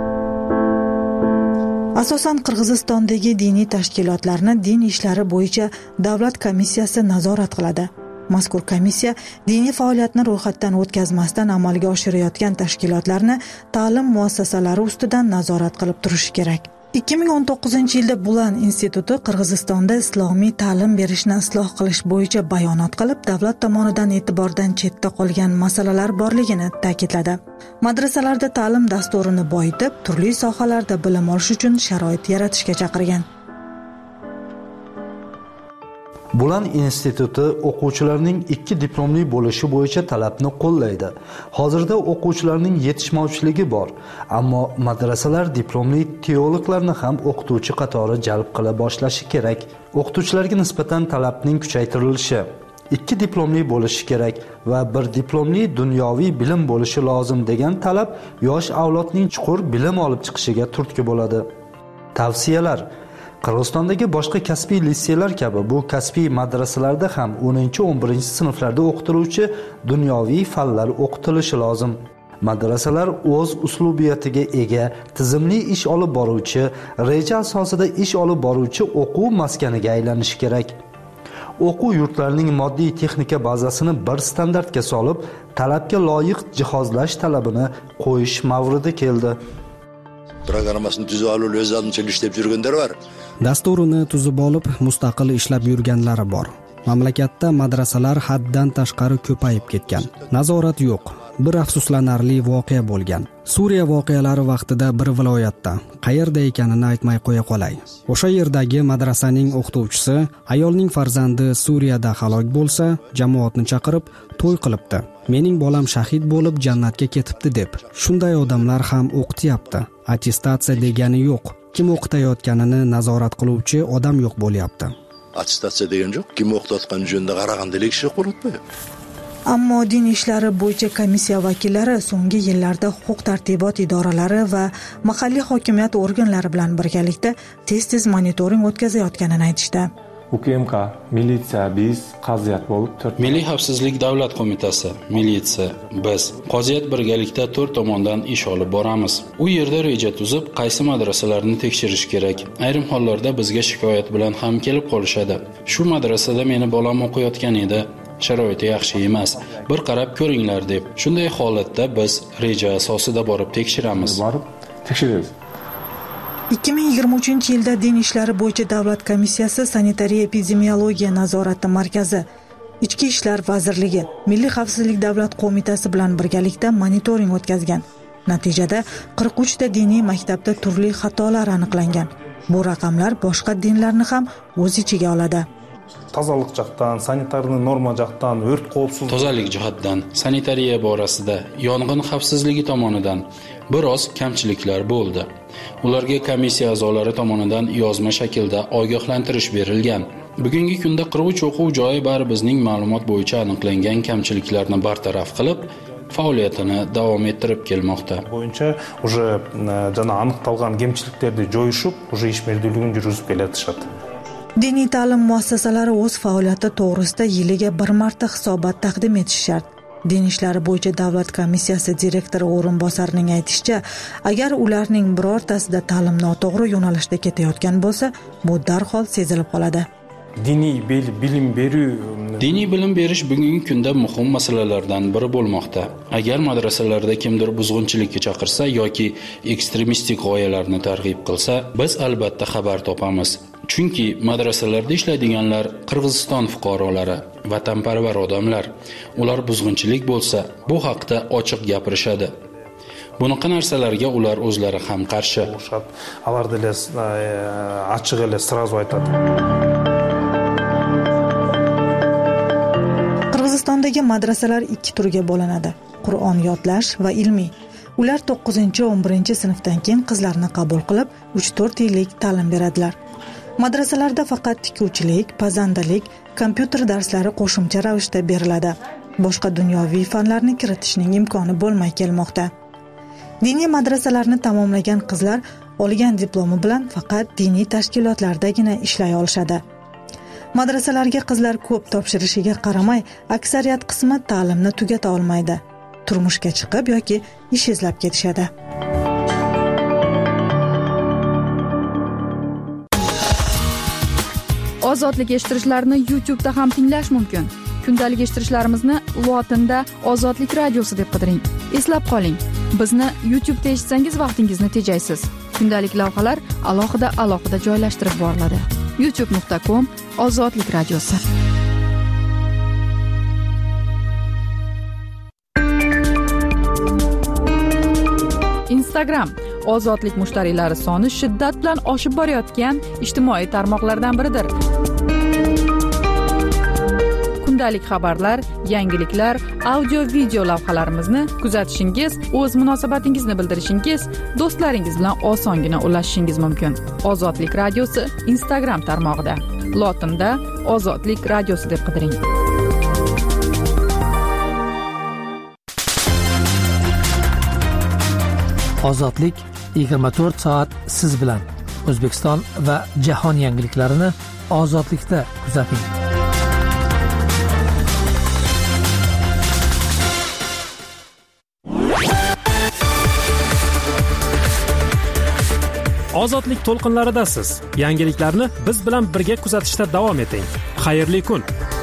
Asosan Qirg'izistondagi diniy tashkilotlarni din ishlari bo'yicha davlat komissiyasi nazorat qiladi. Mazkur komissiya diniy faoliyatni ro'yxatdan o'tkazmasdan amalga oshirayotgan tashkilotlarni ta'lim muassasalari ustidan nazorat qilib turishi kerak. ikki ming o'n to'qqizinchi yilda Bulan instituti Qirg'izistonda islomiy ta'lim berishni isloh qilish bo'yicha bayonot qilib, davlat tomonidan e'tibordan chetda qolgan masalalar borligini ta'kidladi. Madrasalarda ta'lim dasturini boyitib, turli sohalarda bilim olish uchun sharoit yaratishga chaqirgan. Bulan instituti o'quvchilarning ikki diplomli bo'lishi bo'yicha talabni qo'llaydi. Hozirda o'quvchilarning yetishmovchiligi bor, ammo madrasalar diplomli teologlarni ham o'qituvchi qatori jalb qila boshlashi kerak. O'qituvchilarga nisbatan talabning kuchaytirilishi, ikki diplomli bo'lishi kerak va bir diplomli dunyoviy bilim bo'lishi lozim degan talab yosh avlodning chuqur bilim olib chiqishiga turtki bo'ladi. Tavsiyalar: Qirg'izistondagi boshqa kasbiy litseylar kabi bu kasbiy madrasalarda ham o'ninchi o'n birinchi sinflarda o'qitiluvchi dunyoviy fanlar o'qitilishi lozim. Madrasalar o'z uslubiyatiga ega, tizimli ish olib boruvchi, reja asosida ish olib boruvchi o'quv maskaniga aylanishi kerak. O'quv yurtlarining moddiy texnika bazasini bir standartga solib, talabga loyiq jihozlash talabini qo'yish mavridi keldi. Programmasini tuzib olib, o'z o'zlaricha ishlab yurganlar bor. Dasturini tuzib olib, mustaqil ishlab yurganlari bor. Mamlakatda madrasalar haddan tashqari ko'payib ketgan. Nazorat yo'q. Bir afsuslanarli voqea bo'lgan. Suriya voqealari vaqtida bir viloyatda, qayerda ekanini aytmay qo'ya qolay. O'sha yerdagi madrasaning o'qituvchisi ayolning farzandi Suriyada halok bo'lsa, jamoatni chaqirib to'y qilibdi. Mening bolam shahid bo'lib jannatga ketibdi deb. Shunday odamlar ham o'qityapti. Attestatsiya degani yo'q. Kim o'qitayotganini nazorat qiluvchi odam yo'q bo'lyapti. Attestatsiya degan yo'q. Kim o'qitayotgan joyda qaragandalik ish qo'yilibdi. Ammo din ishlari bo'yicha komissiya vakillari so'nggi yillarda huquq-tartibot idoralari va mahalliy hokimiyat organlari bilan birgalikda tez-tez monitoring o'tkazayotganini aytishdi. U K M K, militsiya, biz, qaziyat bo'lib turibdi. Milliy xavfsizlik davlat qo'mitasi, militsiya, biz qoziyat birgalikda to'rt tomondan ish olib boramiz. U yerda reja tuzib, qaysi madrasalarni tekshirish kerak. Ayrim hollarda bizga shikoyat bilan ham kelib qolishadi. Shu madrasada meni bolam o'qiyotgan edi. Sharoiti yaxshi emas. Bir qarab ko'ringlar deb. Shunday holatda biz reja asosida borib tekshiramiz. Borib tekshiramiz. ikki ming yigirma uchinchi yilda din ishlari bo'yicha davlat komissiyasi sanitariya epidemiologiya nazorati markazi, Ichki ishlar vazirligi, Milliy xavfsizlik davlat qo'mitasi bilan birgalikda monitoring o'tkazgan. Natijada qirq uchta diniy maktabda turli xatolar aniqlangan. Bu raqamlar boshqa dinlarni ham o'z ichiga oladi. Tozalik jihatdan, sanitarniy norma jihatdan, o't qavfsizligi, tozalik jihatdan, sanitariya borasida, yong'in xavfsizligi tomonidan biroz kamchiliklar bo'ldi. Ularga komissiya a'zolari tomonidan yozma shaklda ogohlantirish berilgan. Bugungi kunda qirq uch o'quv joyi bari bizning ma'lumot bo'yicha aniqlangan kamchiliklarni bartaraf qilib, faoliyatini davom ettirib kelmoqda. Bo'yicha уже jana aniqtalgan kamchiliklarni joyishib, уже ish merdiyligini yurgizib kelayotishadi. Diniy ta'lim muassasalari o'z faoliyati to'g'risida yiliga bir marta hisobot taqdim etishi shart. Din ishlari bo'yicha davlat komissiyasi direktori o'rinbosarining aytishicha, agar ularning birortasida ta'lim noto'g'ri yo'nalishda ketayotgan bo'lsa, bu darhol sezilib qoladi. Diniy bilim berish Diniy bilim berish bugungi kunda muhim masalalardan biri bo'lmoqda. Agar madrasalarda kimdir buzg'unchilikka chaqirsa yoki ekstremistik g'oyalarni targ'ib qilsa, biz albatta xabar topamiz. Chunki madrasalarda ishlaydiganlar Qirg'iziston fuqarolari, vatanparvar odamlar. Ular buzg'unchilik bo'lsa, bu haqda ochiq gapirishadi. Bunaqa narsalarga ular o'zlari ham qarshi. Alarda ochiq ele сразу aytadi. Qirg'izistondagi madrasalar ikki turga bo'linadi: Qur'on yodlash va ilmiy. Ular to'qqizinchi o'n birinchi sinfdan keyin qizlarni qabul qilib, uch to'rt yillik ta'lim beradilar. Madrasalarda faqat tikuvchilik, pazandalik, kompyuter darslari qo'shimcha ravishda beriladi. Boshqa dunyoviy fanlarni kiritishning imkoni bo'lmay kelmoqda. Diniy madrasalarni tamomlagan qizlar olgan diplomi bilan faqat diniy tashkilotlardagina ishlay olishadi. Madrasalarga qizlar ko'p topshirishiga qaramay, aksariyat qismi ta'limni tugata olmaydi. Turmushga chiqib yoki ish izlab ketishadi. Ozodlik eshittirishlarni YouTube da ham tinglash mumkin. Kundalik eshittirishlarimizni lotinda Ozodlik radiosi deb qidiring. Eslab qoling, bizni YouTube da eshitsangiz vaqtingizni tejaysiz. Kundalik lavhalar alohida-alohida joylashtirib boriladi. youtube nuqta com Ozodlik radiosi. Instagram ozodlik mushtariylari soni shiddat bilan oshib borayotgan ijtimoiy tarmoqlardan biridir. kundalik xabarlar, yangiliklar, audio video lavhalarimizni kuzatishingiz, o'z munosabatingizni bildirishingiz, do'stlaringiz bilan osongina ulashishingiz mumkin. Ozodlik radiosi Instagram tarmog'ida lotinda Ozodlik radiosi deb qidiring. Ozodlik yigirma to'rt soat siz bilan. O'zbekiston va jahon yangiliklarini ozodlikda kuzating. Ozodlik to'lqinlaridasiz. Yangiliklarni biz bilan birga kuzatishda davom eting. Xayrli kun.